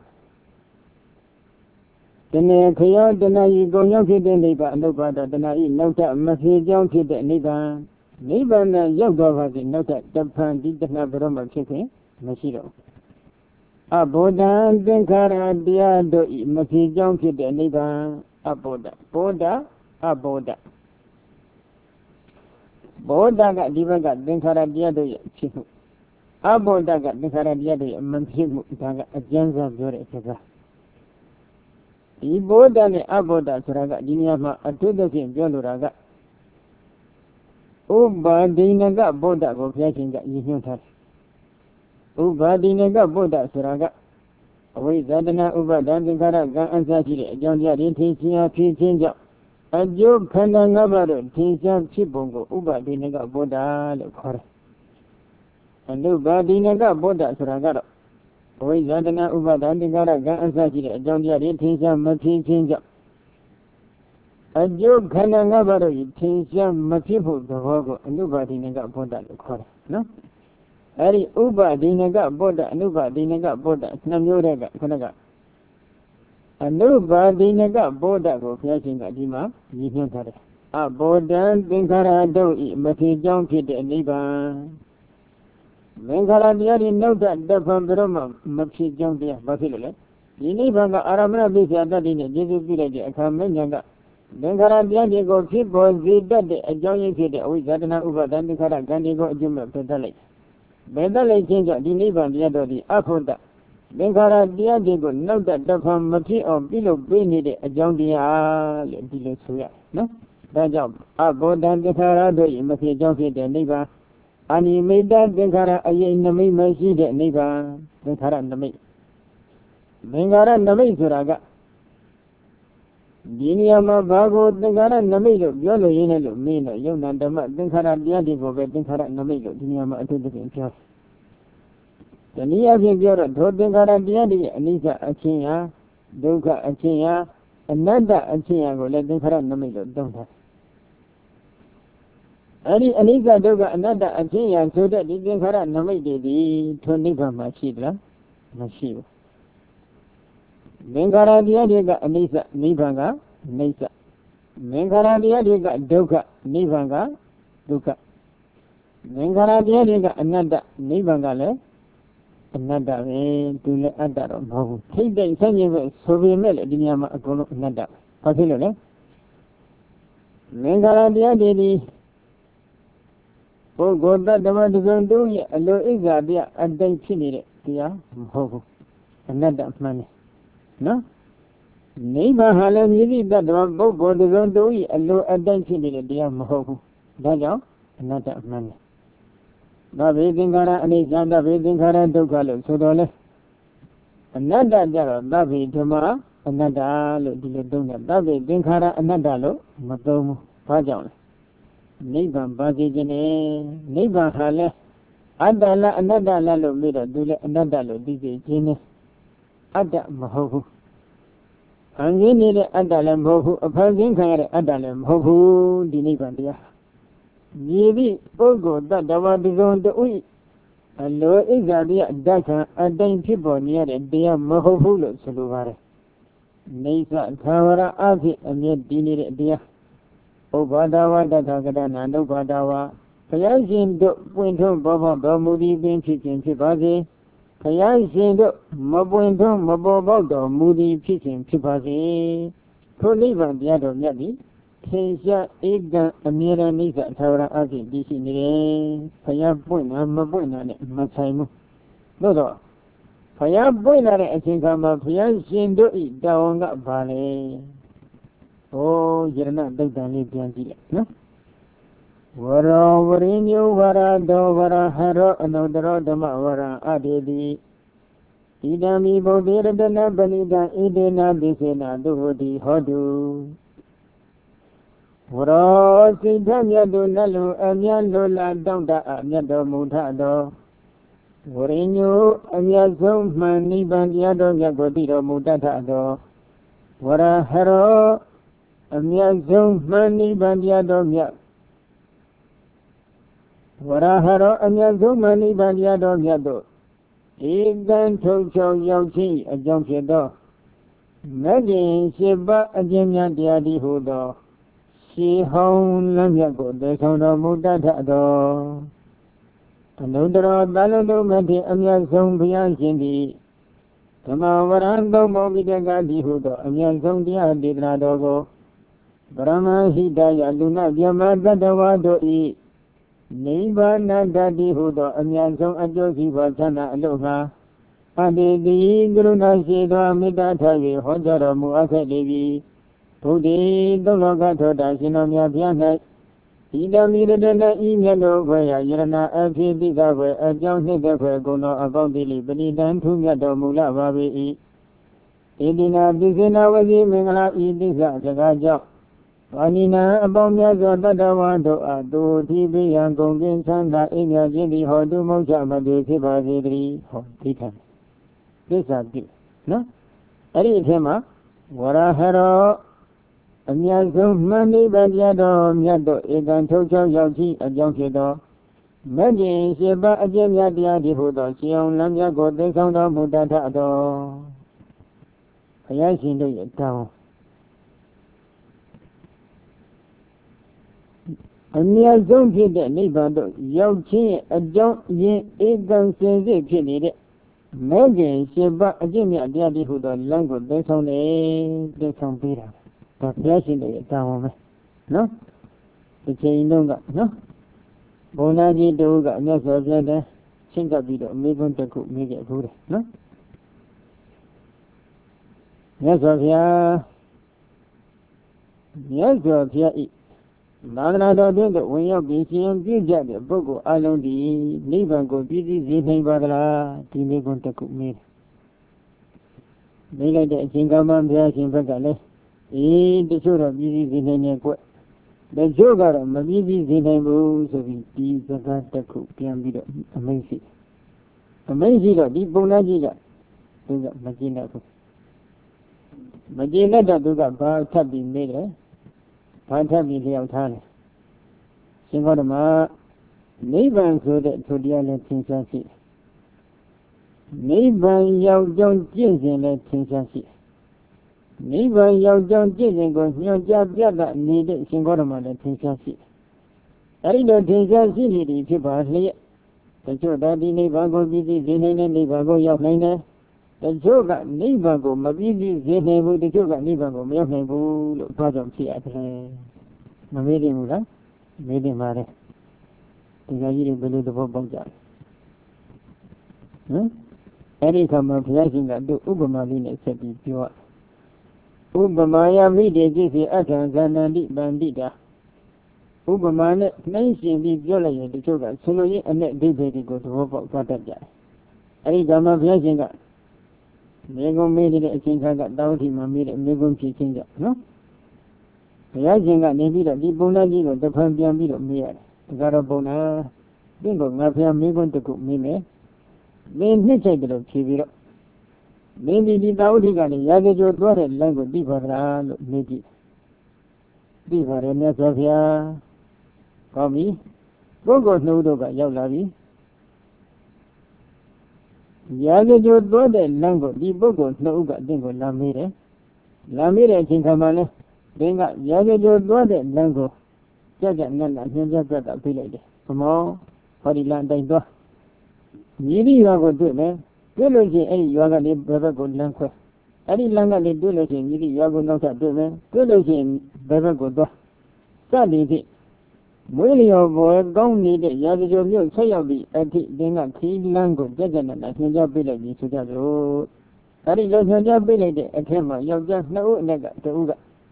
တဏှာခယောတဏှာဤဂုံရောက်ဖြစ်တဲ့နိဗ္ဗာန်အနုပါဒတဏှာဤနောက်ထပ်မဖြစ်ကြောင်းဖြစ်တဲ့နိဗ္ဗာန်နိဗ္ဗာန်နဲ့ရောက်သွားပါစေနောက်ထပ်တဖန်ဒီတဏှာဘယ်တော့မှဖြစ်ခင်မရှိတော့အဘောဓံသင်္ခါရတရားတို့ဤမဖြစ်ကြောင်းဖြစ်တဲ့နိဗ္ဗာန်အဘောဓဘောဓအဘောဓဘောဓကဒီဘက်ကသင်္ခါရတရားတို့ရဲ့ဖြစ်မှု Abodaga, the Karadia, Mantimu, Ajanza, Jore, et cetera. Iboda ne Aboda, Suraga, Diniama, Atudasim, Joluraga. Uba Dinaga, Boda, go catching that you touch. Uba Dinaga, Boda, Suraga. Away Zadana, Uba, Dancing Karaga, and Zaki, John Yadi, Tinsia, Tinja. A joke Kanangabaro, Tinsia, Chibongo, Uba Dinaga, Boda, the Kor. And Uba Dinaga, Boda, Suraga. Away Zadana, Uba, Dancing Karaga, and Zaki, John Yadi, Tinsia, Matin Tinja. A joke Kanangabaro, Tinsia, Matifu, the Hogo, and Uba Dinaga, Boda, the Kor. No? Ari Uba Dinaga Boda, Nuba Dinaga Boda, Namuraga, Konaga. A Nuba Dinaga Boda go catching a Dima, Yinotare. A Bodan, Dinkara do, Mati Junkie de Niba. Dinkara Diari know that the Pambroma, Mapsi Junkie, Basile. Yiniba Aramana Bisa, that in a Jesus village, a Kamanga. Dinkara Diari go keep boys, a joining city, with Zadana Uba, Dandikara, Gandigo, Jim Petale. Bedale change the neighbor the other the Apoda. Benkara Diadigo, know that the Mati or below Benny a Jondia below Suya. No? That job. Abodan the Karado, you must be Jonky the neighbor. And he made that Benkara a in the main mercy the neighbor, Benkara and the maid. Benkara and the maid Suraga. Diniama Bago, Benkara and the maid, Yolo Yenelo, Mino, Yona, the Benkara Diadigo, Benkara and the maid, Diniama to the Pinchas. The Nia Vigora, Todengara Diadi, Anita Achia, Doka Achia, another Achia, go let Benkara and the maid, don't have. Ani Anita Doga, another Achia, so that the Benkara and the maid, the Toniba Machidra, Machiv. Benkara Diadiga, Anisa, Nibanga, Nisa. Benkara Diadiga, Doka, Nibanga, Duka. Benkara Diadiga, another Nibangale, another way to let other of Take the same Soviet Mel, Dinyama, another. Particularly. Benkara Diadi, for God that the one doesn't do it, a low is there, and then finish it, dear, another money. No? Neighbor Halam Yidi that the one both don't do it, a low attention in the dear Moho. That's another money. The waiting Gara and his under waiting Gara to color, so don't another jar of Davi tomorrow, another little donor, Davi, Dinkara, another low, Matom, Pajan. Neighbor Bazijane, neighbor Hale, Adala, another lalo mirror, do another low, D J Gene. Ada Mahohu. And we need Adalam Hohu, a person can Adalam Hohu, Dinibandia. Maybe Ogo that the one is on the way. A low is a dear Daka, a dime people near a dear Mahohu, Suluvari. Nasa, Tawara, Avi, and yet Dini dear. O Badawa, that Tagadan, and O Badawa. Kayajin do went home, Baba, Bamudi, Benchi, and Chibazi. Kayashindo, Mabuendo, Mabobo, Moody, Pitching, Chipazi, Polivan, the other Yadi, Kesha, Ida, Amira, Nisa, Tara, Adi, D C, Payabuena, Mabuena, Masaimu. No, Payabuena, I think I'm a Payashindo, down that valley. Oh, you're not the Dani, no? Wara Warinyo Vara Dovara Haro another Dama Adedi Idami Bodira Dana Banida Idena Bisena Duvodi Hodu Wara Sidanya Dunalu Amyalola Donda Amyado Mutado Warinyo Amyazum Mani Bandiado Yagodiro Mutatado Wara Haro Amyazum Mani Bandiado Yak Waraharo Amyazumani Banyado Yado. Even Tocho Yochi, a Jonkedo. Maggie Shiba, a Jimya Diadi Hudo. She home Lamyago, the son of Mudatado. Another Balado Mati Amyazum Bianchindi. Tamawarando Mobida Gadi Hudo, Amyazum Diadi Radogo. Brahma Hidaya Luna Yamada Dawado E. နိဗ္ဗာန်တတ္တိဟုသောအမြတ်ဆုံးအကျိုးစီးပွားချမ်းသာအလို့ငါအတ္တိတိကရုဏာရှိသောမေတ္တာထား၍ဟောကြားတော်မူအပ်ခဲ့လေပြီဘုဒ္ဓေသုံးလောကထောတာရှင်တော်မြတ်ဘုရား၌ဤတမီတတနဤမြတ်တော်ဘွယ်ရာယရဏအဖြစ်တိကဘွယ်အကြောင်းနှင့်တဲ့ဘွယ်ကုံတော်အပေါင်းတိလိပဏိတံထူးမြတ်တော်မူလာပါ၏ဣတိနာပိစေနာဝစီမင်္ဂလာဤတိစ္ဆစကားကြောင့်ဝါနိနာအပေါင်းများစွာတတ္တဝါတို့အားသူတိပိယံကုန်ကင်းချမ်းသာအိမ်မြခြင်းသည်ဟောတုမုတ်ချမတေဖြစ်ပါစေတည်းဟောဒီထံသစ္စာပြုနော်အဲ့ဒီအထက်မှာဝရဟရောအမြတ်ဆုံးမှန်နိဗ္ဗာန်ပြတော်မြတ်တို့ဧကံထုတ်ချောင်းရောက်ခြင်းအကြောင်းဖြစ်သောမဂ္ဂင်၈ပါးအကျင့်များတရားဒီဟုသောရှင်အောင်လမ်းမြတ်ကိုသိဆောင်တော်မူတတ်တော်ဘုရားရှင်တို့ရဲ့တောင်းအမြတ်ဆုံးဖြစ်တဲ့နိဗ္ဗာန်တို့ရောက်ခြင်းရဲ့အကြောင်းအရင်းဧကံစင်စစ်ဖြစ်နေတဲ့မဂ္ဂင်၈ပါးအကျင့်များတရားဒီဟုသောလမ်းကိုသိဆောင်တယ်သိဆောင်ပေးတာဒါဘုရားရှင်တို့ရဲ့တောင်းပါမယ်နော်ဒီချိန်လုံးကနော်ဘုန်းသားကြီးတို့ကအမြတ်စွာဘုရားတဲ့ရှင်းကပ်ပြီးတော့အမေကွန်းတစ်ခုမိခဲ့ဘူးတယ်နော်မြတ်စွာဘုရားမြတ်စွာဘုရားဤသာသနာတော်တွင်သို့ဝင်ရောက်ပြီးရှင်ပြုကြတဲ့ပုဂ္ဂိုလ်အလုံးဒီနိဗ္ဗာန်ကိုပြည့်စည်စေနိုင်ပါသလားဒီမေကွန်းတစ်ခုမိတယ်မိလိုက်တဲ့အချိန်ကမှဘုရားရှင်ဘက်ကလည်းအေးတချို့တော့ပြည့်စည်စေနိုင်တယ်ကွတချို့ကတော့မပြည့်စည်စေနိုင်ဘူးဆိုပြီးဒီစကားတစ်ခုပြန်ပြီးတော့အမိန့်ရှိအမိန့်ရှိတော့ဒီပုံသားကြီးကသူကမကျင်တတ်ဘူးမကျင်တတ်တော့သူကဘာထပ်ပြီးနေတယ်ဘာထပ်ပြီးလျှောက်ထားတယ်ရှင်ဂေါတမနိဗ္ဗာန်ဆိုတဲ့သူတရားလည်းသင်ရှားရှိနိဗ္ဗာန်ရောက်ကြောင်းကျင့်စဉ်လည်းသင်ရှားရှိနိဗ္ဗာန်ရောက်ကြောင်းကျင့်စဉ်ကိုညွှန်ကြားပြသနေတဲ့ရှင်ဂေါတမလည်းသင်ရှားရှိအဲဒီလိုသင်ရှားရှိနေပြီဖြစ်ပါလျက်တချို့သာဒီနိဗ္ဗာန်ကိုပြည့်စည်စေနိုင်တဲ့နိဗ္ဗာန်ကိုရောက်နိုင်တယ်တချို့ကနိဗ္ဗာန်ကိုမပြည့်စည်စေနိုင်ဘူးတချို့ကနိဗ္ဗာန်ကိုမရောက်နိုင်ဘူးလို့ဘာကြောင့်ဖြစ်ရတယ်မမေ့တယ်ဘူးလားမေ့တယ်ပါလေဒီကကြီးတွေဘယ်လိုသဘောပေါက်ကြလဲဟမ်အဲ့ဒီခါမှာဘုရားရှင်ကသူ့ဥပမာလေးနဲ့ဆက်ပြီးပြောဥပမာယမိတေจิตစီအထံဇန္နန္တိပန္တိတာဥပမာနဲ့နှိမ့်ရှင်ပြီးပြောလိုက်ရင်တချို့ကဆိုလိုရင်းအနဲ့အဓိပ္ပာယ်တွေကိုသဘောပေါက်သွားတတ်ကြတယ်အဲ့ဒီကမှဘုရားရှင်ကမေကုံမေးတဲ့အချိန်ခါကတောင်းထီမှာမေးတဲ့မေကုံဖြည့်ချင်းကြောင့်နော်ဘုရားရှင်ကနေပြီးတော့ဒီပုံသားကြီးကိုတစ်ဖန်ပြန်ပြီးတော့မေးရတယ်ဒါကတော့ပုံသားသင်ကငါဖျားမေကုံတစ်ခုမေးမယ်သင်နှစ်ချိတ်တယ်လို့ဖြေပြီးတော့မင်းဒီဒီတောင်းထီကနေရာဇကြိုသွားတဲ့လမ်းကိုသိပါသလားလို့မေးကြည့်သိပါတယ်မြတ်စွာဘုရားကောင်းပြီပုဂ္ဂိုလ်နှုတ်တို့ကရောက်လာပြီရာဇကြိုသွားတဲ့လမ်းကိုဒီပုဂ္ဂိုလ်နှစ်ဦးကအတင်းကိုလာမေးတယ်လာမေးတဲ့အချိန်ခါမှာလဲသင်ကရာဇကြိုသွားတဲ့လမ်းကိုကြက်ကြက်နက်နက်ညှင်းကြက်ကြက်တာပြေးလိုက်တယ်ဘမောဟောဒီလမ်းတိုင်းသွားမြည်ဒီရွာကိုတွေ့မယ်တွေ့လို့ရှိရင်အဲ့ဒီရွာကလေးဘယ်ဘက်ကိုလမ်းခွဲအဲ့ဒီလမ်းကလေးတွေ့လို့ရှိရင်မြည်ဒီရွာကိုနောက်ထပ်တွေ့မယ်တွေ့လို့ရှိရင်ဘယ်ဘက်ကိုသွားစသည်ဖြင့်မွေးလျော်ဘောကောင်းနေတဲ့ရာဇကြိုမြို့ဆက်ရောက်ပြီးအထိသင်ကခီးလမ်းကိုကြက်ကြက်နဲ့ညှင်းကြပေးလိုက်ပြီးဆိုကြလို့အဲ့ဒီလိုညှင်းကြပေးလိုက်တဲ့အထက်မှာယောက်ျားနှစ်ဦးအနက်ကတဦးက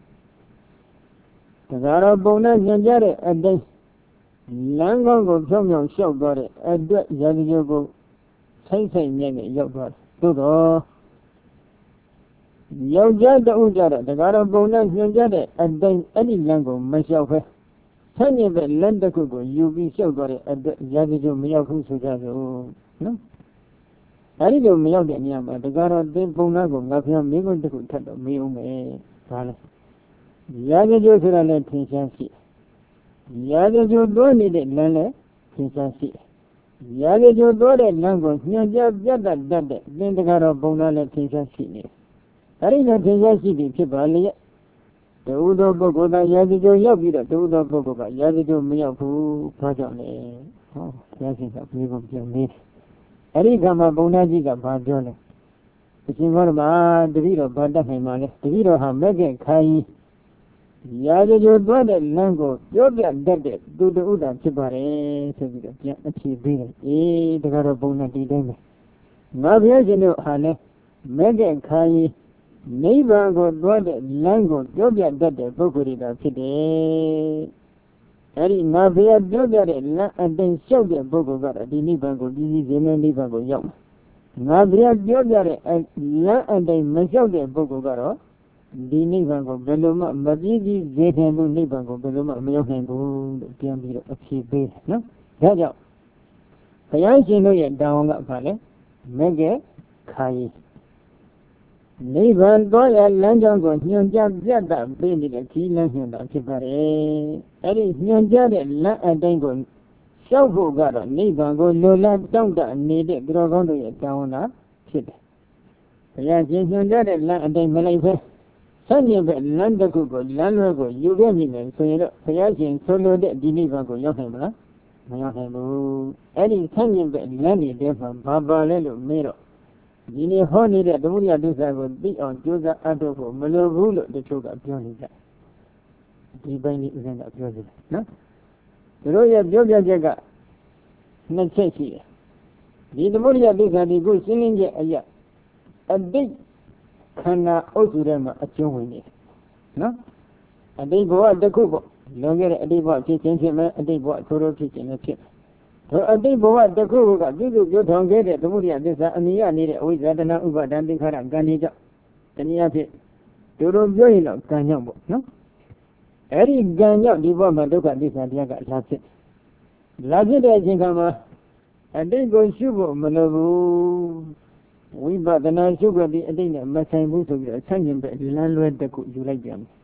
ဒါကတော့ပုံနဲ့ညှင်းကြတဲ့အတိုင်းလမ်းကောင်းကိုဖြောင်းဖြောင်းလျှောက်သွားတဲ့အတွက်ရာဇကြိုကိုဆိုင်ဆိုင်မြဲမြဲရောက်သွားတယ်သို့တော့ယောက်ျားတဦးကြတော့ဒါကတော့ပုံနဲ့ညှင်းကြတဲ့အတိုင်းအဲ့ဒီလမ်းကိုမလျှောက်ဖဲဆန့်ကျင်တဲ့လက်တစ်ခုကိုယူပြီးလျှောက်သွားတဲ့အတွက်ရာဇကြိုမရောက်ဘူးဆိုကြလို့နော်အဲဒီလိုမရောက်တဲ့နေရာမှာဒါကတော့သင်ပုံသားကိုငါဖျားမင်းကိုတစ်ခုထပ်တော့မေးအောင်မယ်ဒါလဲရာဇကြိုဆိုတာလည်းထင်ရှားရှိရာဇကြိုသွားနေတဲ့လမ်းလည်းထင်ရှားရှိရာဇကြိုသွားတဲ့လမ်းကိုညှဉ်းပြပြတ်တတ်တဲ့သင်ဒါကတော့ပုံသားလည်းထင်ရှားရှိနေအဲဒီလိုထင်ရှားရှိပြီးဖြစ်ပါလေတူသောပုဂ္ဂိုလ်ကရာဇကြိုရောက်ပြီးတော့တူသောပုဂ္ဂိုလ်ကရာဇကြိုမရောက်ဘူးဘာကြောင့်လဲဟောဘုရားရှင်ကပြေကုန်ပြန်နေအဲ့ဒီကမှာဘုံသားကြီးကဘာပြောလဲအရှင်ဘောဓမာတတိတော်ဘာတတ်နိုင်ပါလဲတတိတော်ဟာမဲ့ကခိုင်းရာဇဂိုသွားတဲ့လမ်းကိုပြောပြတတ်တဲ့သူတဦးသာဖြစ်ပါတယ်ဆိုပြီးတော့ပြန်အဖြေပေးတယ်အေးတကားတော့ပုံနဲ့ဒီတိုင်းပဲငါဘုရားရှင်တို့ဟာလဲမဲ့တဲ့ခါကြီးနိဗ္ဗာန်ကိုသွားတဲ့လမ်းကိုပြောပြတတ်တဲ့ပုဂ္ဂိုလ်တွေသာဖြစ်တယ်အဲ့ဒီငါဘုရားပြောပြတဲ့လမ်းအတိုင်းလျှောက်တဲ့ပုဂ္ဂိုလ်ကတော့ဒီနိဗ္ဗာန်ကိုပြည်စည်းစေမယ့်နိဗ္ဗာန်ကိုရောက်မှာငါဘုရားပြောပြတဲ့လမ်းအတိုင်းမလျှောက်တဲ့ပုဂ္ဂိုလ်ကတော့ဒီနိဗ္ဗာန်ကိုဘယ်လိုမှမပြည့်စည်စေနိုင်ဘူးနိဗ္ဗာန်ကိုဘယ်လိုမှမရောက်နိုင်ဘူးလို့ပြန်ပြီးတော့အဖြေပေးတယ်နော်ဒါကြောင့်ဘုရားရှင်တို့ရဲ့တာဝန်ကဘာလဲမဲ့ကခါရီနိဗ္ဗာန်သွားရလမ်းကြောင်းကိုညွှန်ကြားပြတ်တာပေးနေတဲ့ခီးလမ်းညွှန်တာဖြစ်ပါတယ်အဲ့ဒီညွှန်ကြားတဲ့လမ်းအတိုင်းကိုလျှောက်ဖို့ကတော့နိဗ္ဗာန်ကိုလိုလားတောင့်တနေတဲ့သူတော်ကောင်းတို့ရဲ့တာဝန်သာဖြစ်တယ်ဘုရားရှင်ညွှန်ကြားတဲ့လမ်းအတိုင်းမလိုက်ဘဲဆန့်ကျင်ဘက်လမ်းတစ်ခုကိုလမ်းလွဲကိုယူခဲ့မိမယ်ဆိုရင်တော့ဘုရားရှင်ဆိုလိုတဲ့ဒီနိဗ္ဗာန်ကိုရောက်နိုင်မလားမရောက်နိုင်ဘူးအဲ့ဒီဆန့်ကျင်ဘက်လမ်းတွေထဲမှာဘာပါလဲလို့မေးတော့ဒီနေ့ဟောနေတဲ့သမုဒိယဒုစရကိုသိအောင်ကြိုးစားအထောက်ဖို့မလိုဘူးလို့တချို့ကပြောနေကြဒီပိုင်းလေးဦးဇင်းကပြောနေတယ်နော်သူတို့ရဲ့ပြောပြချက်ကနှစ်ချက်ရှိတယ်ဒီသမုဒိယဒုစရဒီကိုရှင်းလင်းချက်အရာအတိတ်ခန္ဓာအုပ်စုထဲမှာအကျုံးဝင်နေတယ်နော်အတိတ်ဘဝတစ်ခုပေါ့လွန်ခဲ့တဲ့အတိတ်ဘဝဖြစ်ခြင်းဖြစ်မယ်အတိတ်ဘဝထိုးထိုးဖြစ်ခြင်းလည်းဖြစ်မယ်အတိတ်ဘဝတစ်ခုကပြုစုပြောထောင်ခဲ့တဲ့သမုဒိယသစ္စာအနိယနေတဲ့အဝိဇ္ဇာတဏှာဥပါဒံသင်္ခါရကံနေကြောင့်တနည်းအားဖြင့်တို့တို့ပြောရင်တော့ကံကြောင့်ပေါ့နော်အဲ့ဒီကံကြောင့်ဒီဘဝမှာဒုက္ခသစ္စာတရားကလာဖြစ်လာဖြစ်တဲ့အချိန်ခါမှာအတိတ်ကိုရှုဖို့မလိုဘူးဝိပဿနာရှုပ်ပြီးအတိတ်နဲ့မဆိုင်ဘူးဆိုပြီးတော့ဆန့်ကျင်ဘက်လမ်းလွဲတစ်ခုယူလိုက်ပြန်တယ်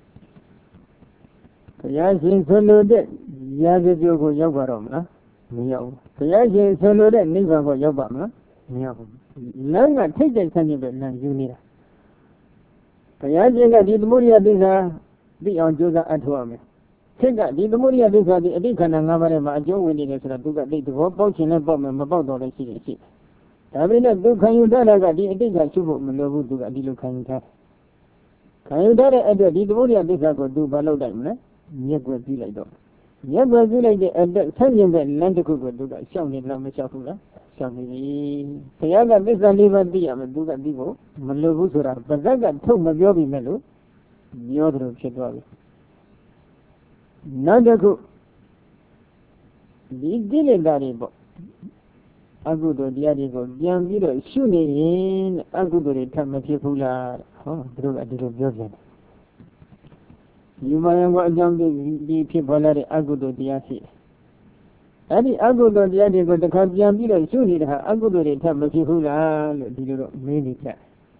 ဘုရားရှင်ဆိုလိုတဲ့ရာဇဂိုကိုရောက်ပါတော့မလားမရောက်ဘူးဘုရားရှင်ဆိုလိုတဲ့နိဗ္ဗာန်ကိုရောက်ပါမလားမရောက်ဘူးလမ်းကထိတ်တဲ့ဆန့်ကျင်ဘက်လမ်းယူနေတာဘုရားရှင်ကဒီသမုဒိယသစ္စာသိအောင်ကြိုးစားအထောက်အမယ်ထိတ်ကဒီသမုဒိယသစ္စာဒီအတိတ်ခန္ဓာ၅ပါးထဲမှာအကျိုးဝင်နေတယ်ဆိုတော့သူကသိသဘောပေါက်ခြင်းနဲ့ပေါက်မယ်မပေါက်တော့လည်းရှိတယ်ရှိဒါပေမဲ့သူခံယူထားတာကဒီအတိတ်ကရှုဖို့မလိုဘူးသူကဒီလိုခံယူထားခံယူထားတဲ့အတွက်ဒီသမုဒိယသစ္စာကိုသူဘာလုပ်နိုင်မလဲမျက်ွယ်ပြုလိုက်တော့မျက်ွယ်ပြုလိုက်တဲ့အတွက်ဆန့်ကျင်တဲ့လမ်းတစ်ခုကိုသူကရှောင်နေလားမရှောင်ဘူးလားရှောင်နေပြီဘုရားကသစ္စာလေးပါးသိရမယ်သူကသိဖို့မလိုဘူးဆိုတာပါဇက်ကထုတ်မပြောပြီးမဲ့လို့ပြောတယ်လို့ဖြစ်သွားပြီနောက်တစ်ခုဒီကိလေသာတွေပေါ့အကုသိုလ်တရားတွေကိုပြန်ပြီးတော့ရှုနေရင်အကုသိုလ်တွေထပ်မဖြစ်ဘူးလားဟောသူတို့ကဒီလိုပြောပြန်တယ်ယူမယံကအကြောင်းဒီဖြစ်ပေါ်လာတဲ့အကုသိုလ်တရားရှိတယ်အဲ့ဒီအကုသိုလ်တရားတွေကိုတစ်ခါပြန်ပြီးတော့ရှုနေတာဟာအကုသိုလ်တွေထပ်မဖြစ်ဘူးလားလို့ဒီလိုတော့မေးနေကြ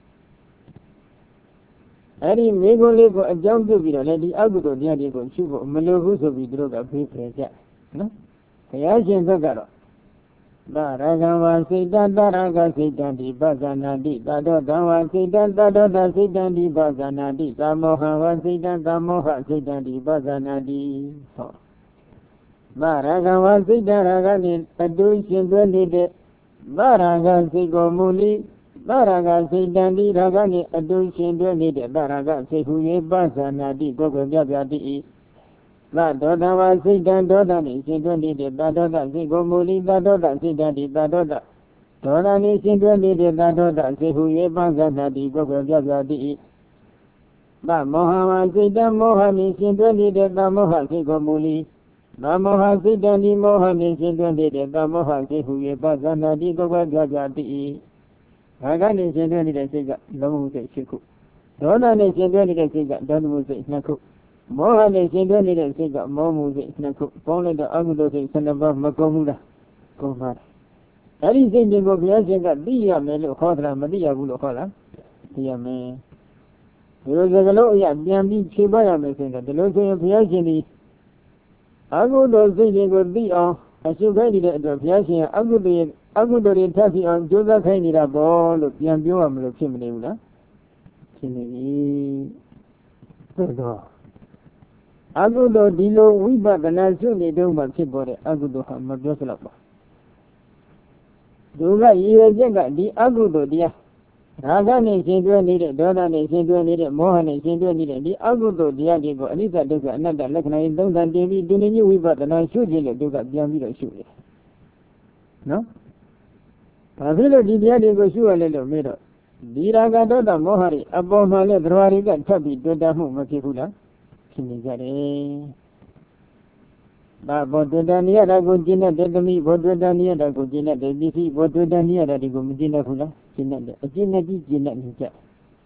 အဲ့ဒီမိဂုံးလေးကိုအကြောင်းပြုပြီးတော့လည်းဒီအကုသိုလ်တရားတွေကိုရှုဖို့မလိုဘူးဆိုပြီးသူတို့ကဖေးဖယ်ကြနော်ဘုရားရှင်ဘက်ကတော့သရဂံဝါစိတ်တသရဂစိတ်တံဒီပဇာနာတိသတောတံဝါစိတ်တသတောတစိတ်တံဒီပဇာနာတိသမောဟဝါစိတ်တံသမောဟစိတ်တံဒီပဇာနာတိဟောသရဂံဝါစိတ်တရာဂနှင့်အတူရှင်သွဲနေတဲ့သရဂစိတ်ကိုမူလိသရဂစိတ်တံဒီရာဂနှင့်အတူရှင်သွဲနေတဲ့သရဂစိတ်ဟူ၍ပဇာနာတိကိုယ်ကိုပြပြတိ၏သဒေါတဝါစိတ်တံဒေါသနှင့်ရှင်တွဲနေတဲ့သဒေါသစိတ်ကိုမူလိသဒေါသစိတ်တံဒီသဒေါသဒေါသနှင့်ရှင်တွဲနေတဲ့သဒေါသစိတ်ဟူ၍ပဇာနာတိကိုယ်ကိုပြပြတိ၏သမောဟဝါစိတ်တံမောဟနှင့်ရှင်တွဲနေတဲ့သမောဟစိတ်ကိုမူလိသမောဟစိတ်တံဒီမောဟနှင့်ရှင်တွဲနေတဲ့သမောဟစိတ်ဟူ၍ပဇာနာတိကိုယ်ကိုပြပြတိ၏ဘာကနှင့်ရှင်တွဲနေတဲ့စိတ်ကလုံးဝစိတ်ရှိခုဒေါသနှင့်ရှင်တွဲနေတဲ့စိတ်ကဒေါသမှုစိတ်နှစ်ခုမောဟနဲ့ရှင်တွဲနေတဲ့စိတ်ကမောမှုစိတ်နှစ်ခုပေါင်းလိုက်တော့အကုသိုလ်စိတ်ဆယ်နှစ်ပါးမကုန်ဘူးလားကုန်ပါတယ်အဲ့ဒီစိတ်တွေကိုဘုရားရှင်ကသိရမယ်လို့ခေါ်တာမသိရဘူးလို့ခေါ်လားသိရမယ်ဒီလိုစကလုံးအရာပြန်ပြီးဖြေပါရမယ်ဆိုရင်ဒီလိုဆိုရင်ဘုရားရှင်ဒီအကုသိုလ်စိတ်တွေကိုသိအောင်အရှုခိုင်းနေတဲ့အတွက်ဘုရားရှင်ကအကုသိုလ်အကုသိုလ်တွေထပ်ပြီးအောင်ကြိုးစားခိုင်းနေတာပေါ့လို့ပြန်ပြောရမလို့ဖြစ်မနေဘူးလားဖြစ်နေပြီသို့တော့အကုသိုလ်ဒီလိုဝိပဿနာရှုနေတုန်းမှာဖြစ်ပေါ်တဲ့အကုသိုလ်ဟာမပြောစလောက်ပါသူကရည်ရွယ်ချက်ကဒီအကုသိုလ်တရားရာဂနဲ့ရှင်တွဲနေတဲ့ဒေါသနဲ့ရှင်တွဲနေတဲ့မောဟနဲ့ရှင်တွဲနေတဲ့ဒီအကုသိုလ်တရားတွေကိုအနိစ္စဒုက္ခအနတ္တလက္ခဏာရေးသုံးသပ်တင်ပြီးဒီနည်းဝိပဿနာရှုခြင်းလို့ဒုက္ခပြန်ပြီးတော့ရှုတယ်နော်ဘာဖြစ်လို့ဒီတရားတွေကိုရှုရလဲလို့မေးတော့ဒီရာဂဒေါသမောဟတွေအပေါ်မှာလဲသရဝတွေကထပ်ပြီးတွေ့တာမှုမဖြစ်ဘူးလားဖြစ်နေကြတယ်ဘာဘောတွေ့တာနေရတာကိုကျင့်တဲ့သမီးဘောတွေ့တာနေရတာကိုကျင့်တဲ့ပစ္စည်းဘောတွေ့တာနေရတာဒီကိုမကျင့်တတ်ဘူးလားကျင့်တတ်အကျင့်နဲ့ကြီးကျင့်တတ်နေကြ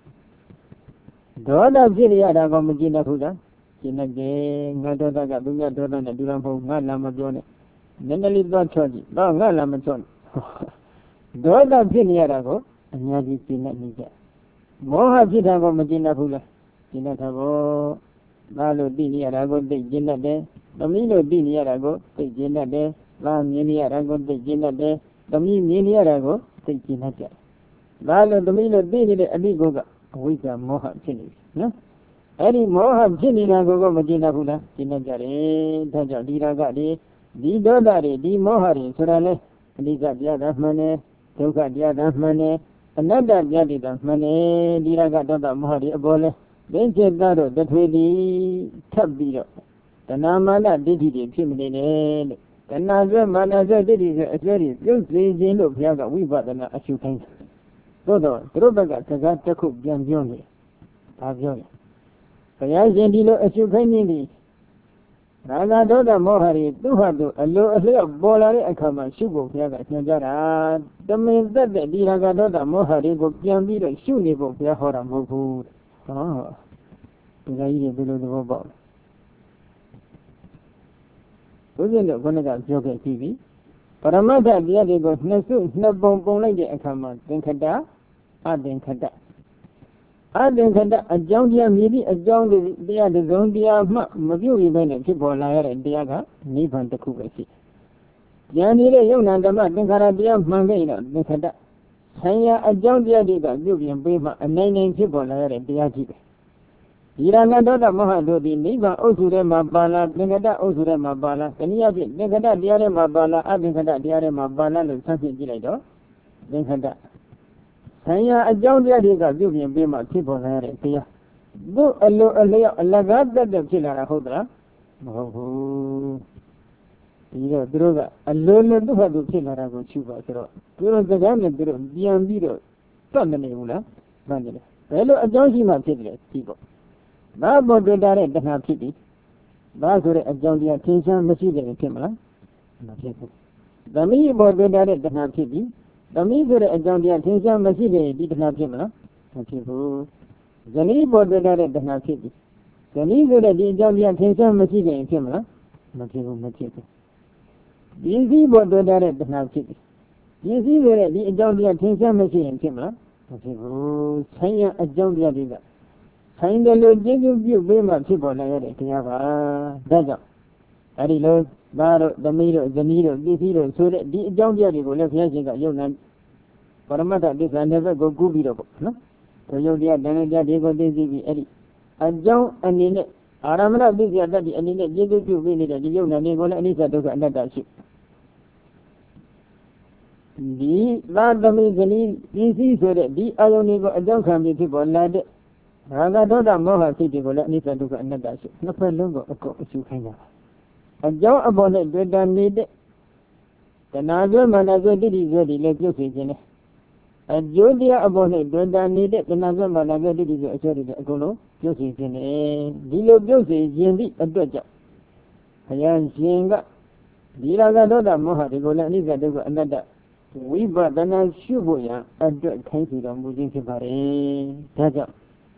ဒေါသဖြစ်ရတာကိုမကျင့်တတ်ဘူးလားကျင့်တတ်တယ်ငါဒေါသကသူများဒေါသနဲ့တူတာမဟုတ်ငါလာမပြောနဲ့နည်းနည်းလေးသွားချော့ကြည့်တော့ငါလာမချော့ဒေါသဖြစ်နေရတာကိုအများကြီးကျင့်တတ်နေကြမောဟဖြစ်တာကိုမကျင့်တတ်ဘူးလားကျင့်တတ်တာကိုဒါလို့သိနေရတာကိုသိကျင့်တတ်တယ်သမီးတို့သိနေရတာကိုသိကျင့်တတ်တယ်သားမြင်နေရတာကိုသိကျင့်တတ်တယ်သမီးမြင်နေရတာကိုသိကျင့်တတ်ကြဒါလို့သမီးတို့သိနေတဲ့အတိကိုကအဝိဇ္ဇာမောဟဖြစ်နေပြီနော်အဲ့ဒီမောဟဖြစ်နေတာကိုကမကျင့်တတ်ဘူးလားကျင့်တတ်ကြတယ်ဒါကြောင့်ဒီရာဂတွေဒီဒေါသတွေဒီမောဟတွေဆိုတာလေအနိစ္စတရားသာမှန်တယ်ဒုက္ခတရားသာမှန်တယ်အနတ္တတရားတွေသာမှန်တယ်ဒီရာဂဒေါသမောဟတွေအပေါ်လဲသင်္ချေတတို့တထွေသည်ထပ်ပြီးတော့တဏမာနဒိဋ္ဌိတွေဖြစ်မနေနဲ့လို့တဏဆွဲမာနဆွဲဒိဋ္ဌိဆွဲအစွဲတွေပြုတ်စေခြင်းလို့ဘုရားကဝိပဿနာအရှုခိုင်းတယ်သို့တော့သူတို့ဘက်ကစကားတစ်ခုပြန်ပြောနေဘာပြောလဲဘုရားရှင်ဒီလိုအရှုခိုင်းနေသည်ရာဂဒေါသမောဟတွေသူ့ဟာသူအလိုအလျောက်ပေါ်လာတဲ့အခါမှာရှုဖို့ဘုရားကညွှန်ကြားတာတမင်သက်တဲ့ဒီရာဂဒေါသမောဟတွေကိုပြန်ပြီးတော့ရှုနေဖို့ဘုရားဟောတာမဟုတ်ဘူးဟောဒီကကြီးတွေဘယ်လိုသဘောပေါက်လဲဘုရားကခုနကပြောခဲ့ပြီပရမတ္ထတရားတွေကိုနှစ်စုနှစ်ပုံပုံလိုက်တဲ့အခါမှာသင်္ခတအသင်္ခတအသင်္ခတအကြောင်းတရားမြည်သည့်အကြောင်းတရားတစ်စုံတရားမှမပြုတ်ရဘဲနဲ့ဖြစ်ပေါ်လာရတဲ့တရားကနိဗ္ဗာန်တစ်ခုပဲရှိဉာဏ်နေတဲ့ယုံနာဓမ္မသင်္ခါရတရားမှန်ခဲ့တော့သင်္ခတဆံရအကြောင်းတရားတွေကပြုတ်ပြင်ပေးမှအနိုင်နိုင်ဖြစ်ပေါ်လာရတဲ့တရားကြီးပဲဒီရာဂဒေါသမောဟတို့သည်နိဗ္ဗာန်အုပ်စုထဲမှာပါလားသင်္ခတအုပ်စုထဲမှာပါလားတနည်းအားဖြင့်သင်္ခတတရားထဲမှာပါလားအသင်္ခတတရားထဲမှာပါလားလို့ဆန်းစစ်ကြည့်လိုက်တော့သင်္ခတဆံရအကြောင်းတရားတွေကပြုပြင်ပေးမှဖြစ်ပေါ်လာရတဲ့တရားသူ့အလိုအလျောက်အလကားတက်တက်ဖြစ်လာတာဟုတ်သလားမဟုတ်ဘူးဒီတော့သူတို့ကအလိုလိုသူ့ဟာသူဖြစ်လာတာကိုချူပါဆိုတော့သူတို့စကားနဲ့သူတို့ပြန်ပြီးတော့တတ်နေဘူးလားမှန်တယ်ဘယ်လိုအကြောင်းရှိမှဖြစ်တယ်ဒီပေါ့ဘာပေါ်တွေ့တာတဲ့တဏှာဖြစ်ပြီဘာဆိုတဲ့အကြောင်းတရားသင်္ချမ်းမရှိတဲ့ဖြစ်မလားမဖြစ်ဘူးသမီးပေါ်တွေ့တာတဲ့တဏှာဖြစ်ပြီသမီးဆိုတဲ့အကြောင်းတရားသင်္ချမ်းမရှိတဲ့ဒီတဏှာဖြစ်မလားမဖြစ်ဘူးဇနီးပေါ်တွေ့တာတဲ့တဏှာဖြစ်ပြီဇနီးဆိုတဲ့ဒီအကြောင်းတရားသင်္ချမ်းမရှိတဲ့ဖြစ်မလားမဖြစ်ဘူးမဖြစ်ဘူးဒီစည်းပေါ်တွေ့တာတဲ့တဏှာဖြစ်ပြီဒီစည်းဆိုတဲ့ဒီအကြောင်းတရားသင်္ချမ်းမရှိရင်ဖြစ်မလားမဖြစ်ဘူးဆိုင်ရအကြောင်းတရားတွေကဆိုင်တယ်လို့ကျေးဇူးပြုပေးမှဖြစ်ပေါ်လာရတဲ့တရားပါဒါကြောင့်အဲဒီလိုသားတို့သမီးတို့ဇနီးတို့ပစ္စည်းတို့ဆိုတဲ့ဒီအကြောင်းတရားတွေကိုလည်းဘုရားရှင်ကယုံနာပရမတ္ထသစ္စာနဲ့ဘက်ကိုကူးပြီးတော့ပေါ့နော်ဒီယုံတရားတန်တရားတွေကိုသိသိပြီးအဲဒီအကြောင်းအနေနဲ့အာရမဏသစ္စာတတ်ဒီအနေနဲ့ကျေးဇူးပြုပေးနေတဲ့ဒီယုံနာတွေကိုလည်းအနိစ္စဒုက္ခအနတ္တရှိဒီသာသမီဇနီးပစ္စည်းဆိုတဲ့ဒီအာယုန်တွေကိုအကြောင်းခံပြီးဖြစ်ပေါ်လာတဲ့ရာဂဒေါသမောဟစိတ်တွေကိုလည်းအနိစ္စဒုက္ခအနတ္တရှိနှစ်ဖက်လုံးကိုအကုန်အရှုခိုင်းတာအကြောင်းအပေါ်နဲ့တွေ့တာနေတဲ့တဏှာဆွဲမာနဆွဲတိတိဆွဲဒီလည်းပြုတ်စေခြင်းနဲ့အကျိုးတရားအပေါ်နဲ့တွေ့တာနေတဲ့တဏှာဆွဲမာနဆွဲတိတိဆွဲအကျိုးတွေအကုန်လုံးပြုတ်စေခြင်းနဲ့ဒီလိုပြုတ်စေခြင်းသည့်အတွက်ကြောင့်ဘုရားရှင်ကဒီရာဂဒေါသမောဟတွေကိုလည်းအနိစ္စဒုက္ခအနတ္တဝိပဿနာရှုဖို့ရန်အတွက်ခိုင်းစီတော်မူခြင်းဖြစ်ပါတယ်ဒါကြောင့်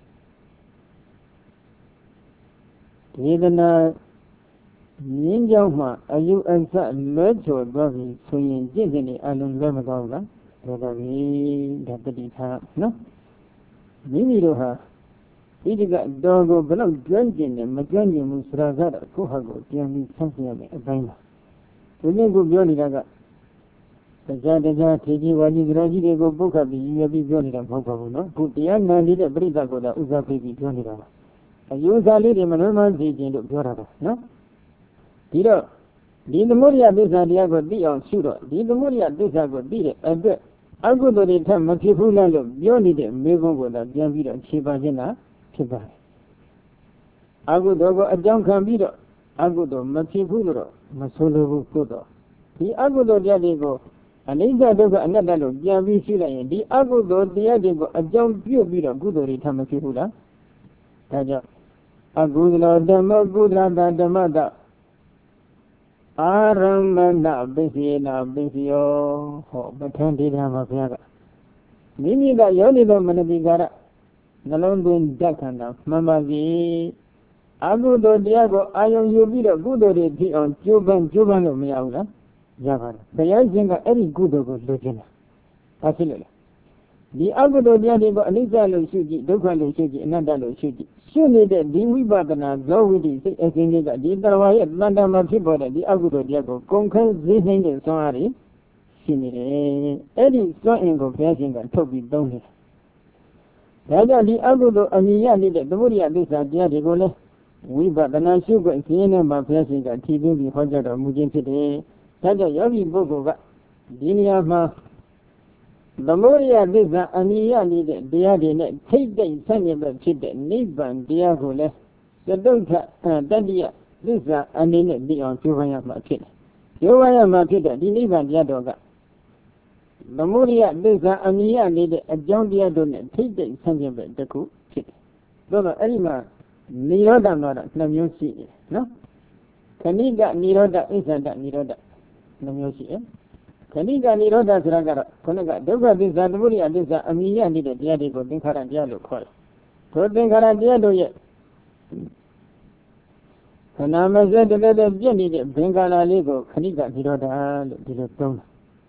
ဝေဒနာမြင်းကြောင့်မှအယုအဆလွဲချော်သွားပြီဆိုရင်จิตတွေအလုံးလွဲမသွားဘူးလားဒါတော့ပြီဒါတတိထားနော်မိမိတို့ဟာဒီတကတော်ကိုဘယ်လောက်ကျွမ်းကျင်တယ်မကျွမ်းကျင်ဘူးဆိုတာကတော့ကိုယ့်ဟာကိုပြန်ပြီးဆန်းစစ်ရမယ်အပိုင်းပါဒီနေ့ကိုပြောနေတာကတရားတရားထေကြီးဝါကြီးကြောကြီးတွေကိုပုတ်ခတ်ပြီးရပြီးပြောနေတာမဟုတ်ပါဘူးနော်ခုတရားနာနေတဲ့ပြိဿကိုသာဥစားပေးပြီးပြောနေတာပါအယူဆလေးတွေမလွန်မသိခြင်းလို့ပြောတာပါနော်ဒီတော့ဒီသမုဒိယသစ္စာတရားကိုသိအောင်ရှုတော့ဒီသမုဒိယသစ္စာကိုသိတဲ့အတွက်အကုသိုလ်တွေထပ်မဖြစ်ဘူးလားလို့ပြောနေတဲ့မေခွန်းကိုသာပြန်ပြီးတော့ခြေပါခြင်းသာဖြစ်ပါတယ်အကုသိုလ်ကိုအကြောင်းခံပြီးတော့အကုသိုလ်မဖြစ်ဘူးလို့တော့မဆိုလိုဘူးကိုတော့ဒီအကုသိုလ်တရားတွေကိုအနိစ္စဒုက္ခအနတ္တလို့ပြန်ပြီးရှိလိုက်ရင်ဒီအကုသိုလ်တရားတွေကိုအကြောင်းပြုပြီးတော့ကုသိုလ်တွေထပ်မဖြစ်ဘူးလားဒါကြောင့်အကုသလဓမ္မကုသလဓမ္မတအာရမဏပိစိယနာပိစိယောဟောပဋ္ဌာန်းဒေသမှာဘုရားကမိမိကယောနိသောမနတိကာရနှလုံးသွင်းဓာတ်ခန္ဓာမှန်ပါပြီအကုသိုလ်တရားကိုအာယုံယူပြီးတော့ကုသိုလ်တွေဖြစ်အောင်ကြိုးပမ်းကြိုးပမ်းလို့မရဘူးလားရပါတယ်ဘုရားရှင်ကအဲ့ဒီကုသိုလ်ကိုလိုချင်တာဘာဖြစ်လို့လဲဒီအကုသိုလ်တရားတွေကိုအနိစ္စလို့ရှုကြည့်ဒုက္ခလို့ရှုကြည့်အနတ္တလို့ရှုကြည့်ရှုနေတဲ့ဒီဝိပဿနာဇောဝိတ္တိစိတ်အစဉ်ကြီးကဒီတရားဝါရဲ့တန်တမှာဖြစ်ပေါ်တဲ့ဒီအကုသိုလ်တရားကိုကုန်ခန်းဈေးနှိမ့်တဲ့ဆွမ်းအားတွေရှိနေတယ်အဲ့ဒီစွမ်းအင်ကိုဘုရားရှင်ကထုတ်ပြီးသုံးတယ်ဒါကြောင့်ဒီအကုသိုလ်အမြင်ရနေတဲ့သမုဒိယသစ္စာတရားတွေကိုလည်းဝိပဿနာရှုခွင့်ခင်းနဲ့မှာဘုရားရှင်ကထီးသွင်းပြီးဟောကြားတော်မူခြင်းဖြစ်တယ်ဒါကြောင့်ယောဂီပုဂ္ဂိုလ်ကဒီနေရာမှာသမုဒိယသစ္စာအမြင်ရနေတဲ့တရားတွေနဲ့ထိတ်တိတ်ဆန့်ကျင်ဘက်ဖြစ်တဲ့နိဗ္ဗာန်တရားကိုလည်းသတုဋ္ဌတတ္တိယသစ္စာအနေနဲ့သိအောင်ကျိုးပမ်းရမှာဖြစ်တယ်ကျိုးပမ်းရမှာဖြစ်တဲ့ဒီနိဗ္ဗာန်တရားတော်ကသမုဒိယသစ္စာအမြင်ရနေတဲ့အကြောင်းတရားတို့နဲ့ထိတ်တိတ်ဆန့်ကျင်ဘက်တစ်ခုဖြစ်တယ်သို့တော့အဲ့ဒီမှာနိရောဓမှာတော့နှစ်မျိုးရှိတယ်နော်ခဏိကနိရောဓဣစ္ဆန္ဒနိရောဓနှစ်မျိုးရှိတယ်ခဏိကနိရောဓဆိုတာကတော့ခုနကဒုက္ခသစ္စာသမုဒိယသစ္စာအမြင်ရနေတဲ့တရားတွေကိုသင်္ခါရတရားလို့ခေါ်တယ်ထိုသင်္ခါရတရားတို့ရဲ့ခဏမစက်တည်းတည်းပြည့်နေတဲ့ဘင်္ဂလာလေးကိုခဏိကနိရောဓလို့ဒီလိုသုံးတယ်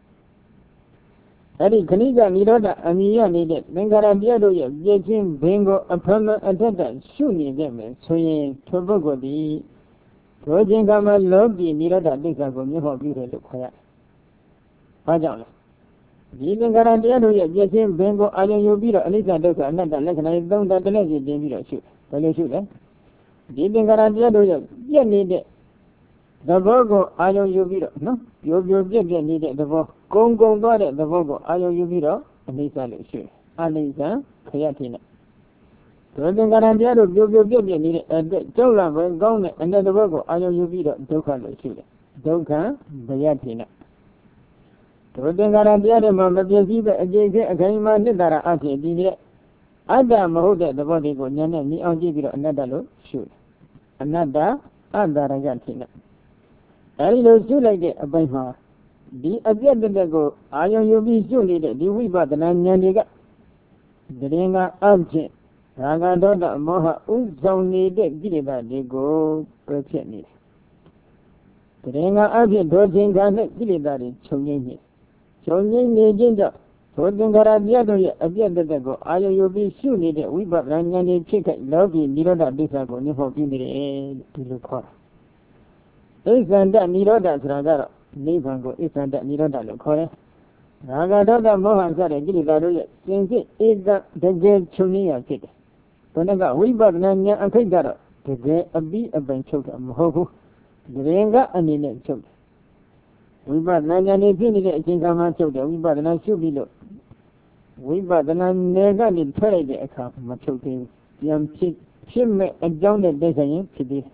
အဲ့ဒီခဏိကနိရောဓအမြင်ရနေတဲ့သင်္ခါရတရားတို့ရဲ့ပြည့်ချင်းဘင်ကိုအဖမအထက်တရှုနေခဲ့မယ်ဆိုရင်ထိုပုဂ္ဂိုလ်ဒီထိုခြင်းကမှလောကီနိရောဓသစ္စာကိုမျက်မှောက်ပြုတယ်လို့ခေါ်ရတယ်။ဘာကြောင့်လဲဒီသင်္ခါရတရားတို့ရဲ့ပြည့်ချင်းဘင်ကိုအာရုံယူပြီးတော့အနိစ္စဒုက္ခအနတ္တလက္ခဏာတွေသုံးတာတလည်းစီတင်ပြီးတော့ရှုဘယ်လိုရှုလဲဒီသင်္ခါရတရားတို့ရဲ့ပြည့်နေတဲ့သဘောကိုအာရုံယူပြီးတော့နော်ပြိုပြိုပြည့်ပြည့်နေတဲ့သဘောကုံကုံသွားတဲ့သဘောကိုအာရုံယူပြီးတော့အနိစ္စလို့ရှုအနိစ္စခရတိနဲ့ဒုသင်္ခါရတရားတို့ပြိုပြိုပြည့်ပြည့်နေတဲ့အတွက်ကြောက်လန့်ပဲကောင်းတဲ့အနတ္တသဘောကိုအာရုံယူပြီးတော့ဒုက္ခလို့ရှုတယ်ဒုက္ခဘယတိနဲ့ဒုသင်္ခါရတရားတွေမှာမပြည့်စည်ပဲအကျိတ်အခိုင်အမာနှစ်သာရအဖြစ်ဒီတဲ့အတ္တမဟုတ်တဲ့သဘောတွေကိုဉာဏ်နဲ့မြင်အောင်ကြည့်ပြီးတော့အနတ္တလို့ရှုတယ်အနတ္တအတ္တရယတိနဲ့အဲဒီလိုရှုလိုက်တဲ့အပိုင်းမှာဒီအပြည့်တသက်ကိုအာယုံယူပြီးရှုနေတဲ့ဒီဝိပဿနာဉာဏ်တွေကတရင်ကအဖြစ်ရာဂဒေါသမောဟဥဆောင်နေတဲ့ကိလေသာတွေကိုပြည့်ဖြစ်နေတယ်တရင်ကအဖြစ်ဒေါသင်္ခါနဲ့ကိလေသာတွေချုပ်ငြိမ့်နေချုပ်ငြိမ့်နေခြင်းကြောင့်သောသင်္ခါရတရားတို့ရဲ့အပြည့်တသက်ကိုအာယုံယူပြီးရှုနေတဲ့ဝိပဿနာဉာဏ်တွေဖြစ်ခဲ့လောကီနိရောဓဒိဋ္ဌာကိုနိဖောက်ပြနေတယ်ဒီလိုခေါ်တာဣစ္ဆန္ဒနိရောဓဆိုတာကတော့နိဗ္ဗာန်ကိုဣစ္ဆန္ဒနိရောဓလို့ခေါ်တယ်။ရာဂဒေါသမောဟစတဲ့ကိလေသာတို့ရဲ့စင်စစ်ဧကတကယ်ချုပ်ငြိမ်းရဖြစ်တယ်။ဘုန်းကဝိပဿနာဉာဏ်အခိတ်ကတော့တကယ်အပြီးအပိုင်ချုပ်တာမဟုတ်ဘူး။ဒီရင်ကအနေနဲ့ချုပ်တယ်။ဝိပဿနာဉာဏ်နဲ့ဖြစ်နေတဲ့အချိန်ကမှချုပ်တယ်ဝိပဿနာရှုပြီးလို့ဝိပဿနာနယ်ကနေထွက်လိုက်တဲ့အခါမချုပ်သေးဘူး။ပြန်ဖြစ်ဖြစ်မဲ့အကြောင်းနဲ့တိုက်ဆိုင်ရင်ဖြစ်သေးတယ်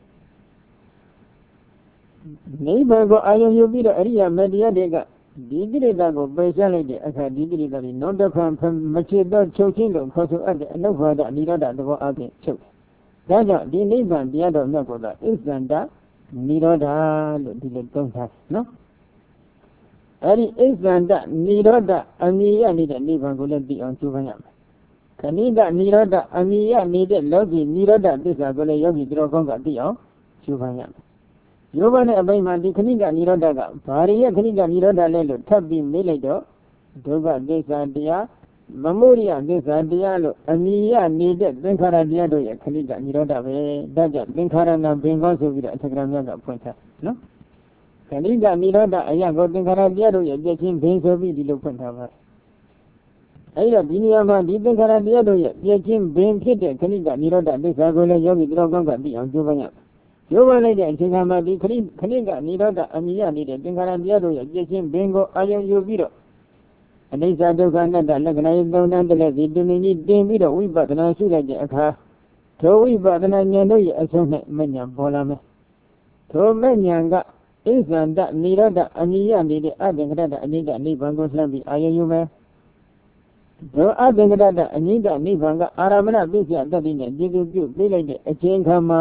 နိဗ္ဗာန်ကိုအာရုံယူပြီးတော့အရိယာမတရားတွေကဒီကိလေသာကိုပယ်ရှားလိုက်တဲ့အခါဒီကိလေသာတွေနောက်တစ်ခါမဖြစ်တော့ချုပ်ချင်းလို့ခေါ်ဆိုအပ်တဲ့အနုဘာဒနိရောဓသဘောအပြင်ချုပ်တယ်။ဒါကြောင့်ဒီနိဗ္ဗာန်တရားတော်မြတ်ကိုသာဣစ္ဆန္ဒနိရောဓလို့ဒီလိုသုံးထားနော်။အဲဒီဣစ္ဆန္ဒနိရောဓအမြင်ရနေတဲ့နိဗ္ဗာန်ကိုလည်းသိအောင်ကြိုးပမ်းရမယ်။ခဏိကနိရောဓအမြင်ရနေတဲ့လောကီနိရောဓသစ္စာကိုလည်းယောဂီသူတော်ကောင်းကသိအောင်ကြိုးပမ်းရမယ်ယောဘနဲ့အပိုင်းမှာဒီခဏိကနိရောဓကဘာရီရဲ့ခဏိကနိရောဓလဲလို့ထပ်ပြီးမေးလိုက်တော့ဒုက္ခသစ္စာတရားသမုဒိယသစ္စာတရားလို့အမြင်ရနေတဲ့သင်္ခါရတရားတို့ရဲ့ခဏိကနိရောဓပဲဒါကြောင့်သင်္ခါရနာဘင်ကောဆိုပြီးတော့အထက်ကရာမြတ်ကဖွင့်ထားနော်ခဏိကနိရောဓအရာကိုသင်္ခါရတရားတို့ရဲ့ပြည့်ချင်းဘင်ဆိုပြီးဒီလိုဖွင့်ထားပါတယ်အဲဒီတော့ဒီနေရာမှာဒီသင်္ခါရတရားတို့ရဲ့ပြည့်ချင်းဘင်ဖြစ်တဲ့ခဏိကနိရောဓသစ္စာကိုလည်းယောဂီသူတော်ကောင်းကသိအောင်ကြိုးပမ်းရယောဘလိုက်တဲ့အချိန်ခါမှာဒီခဏိခဏိကနိရောဓအမြင်ရနေတဲ့သင်္ခါရတရားတို့ရဲ့ပြည့်ချင်းဘင်ကိုအာယုံယူပြီးတော့အနိစ္စဒုက္ခအနတ္တလက္ခဏာသုံးတန်းတည်းစီတူနေကြီးတင်ပြီးတော့ဝိပဿနာရှုလိုက်တဲ့အခါထိုဝိပဿနာဉာဏ်တို့ရဲ့အဆုံး၌မဉဏ်ပေါ်လာမယ်ထိုမဉဏ်ကဣဇန္တနိရောဓအမြင်ရနေတဲ့အသင်္ကတအနိဒနိဗ္ဗာန်ကိုလှမ်းပြီးအာရုံယူမယ်ထိုအသင်္ကတအနိဒနိဗ္ဗာန်ကအာရမဏပိစ္ဆယတတိနဲ့ကျေစုပြုပေးလိုက်တဲ့အချိန်ခါမှာ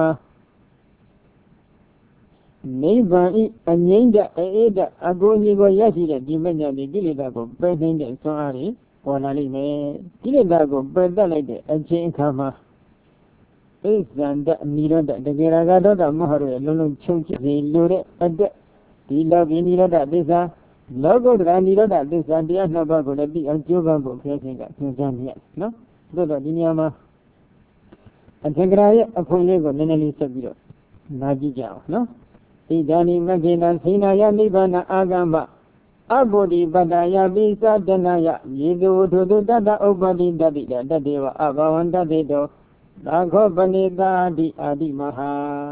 နိဗ္ဗာန်ဤအငြိမ့်တဲ့အအေးတဲ့အကိုအကြီးကိုရရှိတဲ့ဒီမဉဏ်ဒီကိလေသာကိုပယ်နိုင်တဲ့ဆွမ်းအားတွေပေါ်လာလိမ့်မယ်ကိလေသာကိုပယ်တတ်လိုက်တဲ့အချိန်ခါမှာဣဇန္တနိရောဓတကယ်ရာဂဒေါသမောဟတို့ရဲ့လုံးလုံးချုပ်ချစေလိုတဲ့အတက်ဒီလောကီနိရောဓသစ္စာလောကုတ္တရာနိရောဓသစ္စာတရားနှစ်ပါးကိုလည်းပြီးအောင်ကြိုးပမ်းဖို့ဘုရားရှင်ကသင်ကြားနေရတယ်နော်သို့တော့ဒီနေရာမှာအထင်ကရာရဲ့အခွင့်အရေးကိုနည်းနည်းလေးဆက်ပြီးတော့နားကြည့်ကြအောင်နော်ဣဒာနိမဂ္ဂေနသိနာယနိဗ္ဗာန်အာဂမ္မအဘောဓိပတ္တယပိသတနာယယေတုထုတုတတ္တဥပ္ပတိတတိတတတေဝအဘဝန္တတေတောသာခောပနိတာတိအာတိမဟာ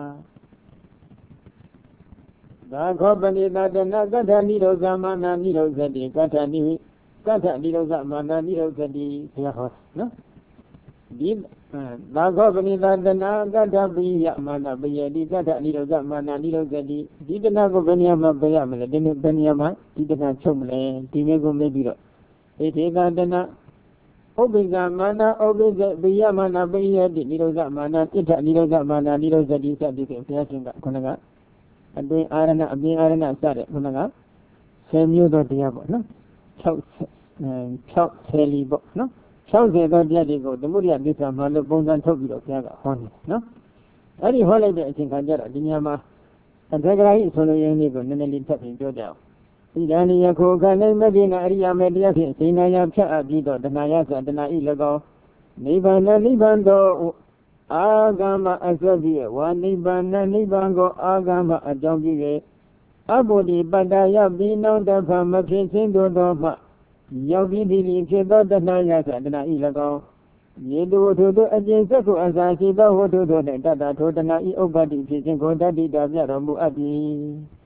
သာခောပနိတာတနာကထနိရောဇမာနာနိရောဇတိကထနိကထနိရောဇမာနာနိရောဇတိဘုရားဟောနော်ဒီသာခောပနိတာတနာကထပိယမာနာပိယတိကထနိရောဇမာနာနိရောဇတိဒီတနာကိုဘယ်နေရာမှာပြရမလဲဒီနေ့ဘယ်နေရာမှာဒီတနာချုပ်မလဲဒီမျိုးကိုမေးပြီးတော့ဣတိကတနာဥပ္ပိကမာနဥပ္ပိကပိယမာနပိယတိနိရောဓမာနဣဋ္ဌနိရောဓမာနနိရောဓတိစသည်ဖြင့်ဘုရားရှင်ကခုနကအတွင်းအာရဏအပြင်အာရဏစတဲ့ခုနကဆယ်မျိုးသောတရားပေါ့နော်၆၆လီပေါ့နော်၆၀သောတရားတွေကိုသမုဒိယသစ္စာမှလို့ပုံစံထုတ်ပြီးတော့ဘုရားကဟောနေနော်အဲ့ဒီဟောလိုက်တဲ့အချိန်ခါကျတော့ဒီညမှာအထက်ကရာကြီးဆိုလိုရင်းလေးကိုနည်းနည်းလေးထပ်ပြီးပြောကြအောင်ဣဒာနိယခောကနိမဂ္ဂိနအရိယမေတရားဖြင့်စေနာယဖြတ်အပ်ပြီးတော့တဏှာယသတဏှာဤ၎င်းနိဗ္ဗာန်နိဗ္ဗာန်သောအာဂမအစွဲပြီးဝါနိဗ္ဗာန်နိဗ္ဗာန်ကိုအာဂမအကြောင်းပြု၍အဘောဓိပတ္တယပြီးနောက်တဖန်မဖြစ်ခြင်းတို့သောမှရောက်ပြီးဒီဖြစ်သောတဏှာယသတဏှာဤ၎င်းယေတုဝတ္ထုတို့အကျဉ်းစက္ခုအစာရှိသောဝတ္ထုတို့နှင့်တတ္တထိုတဏှာဤဥပ္ပတ္တိဖြစ်ခြင်းကိုတတ္တိတာပြတော်မူအပ်ပြီ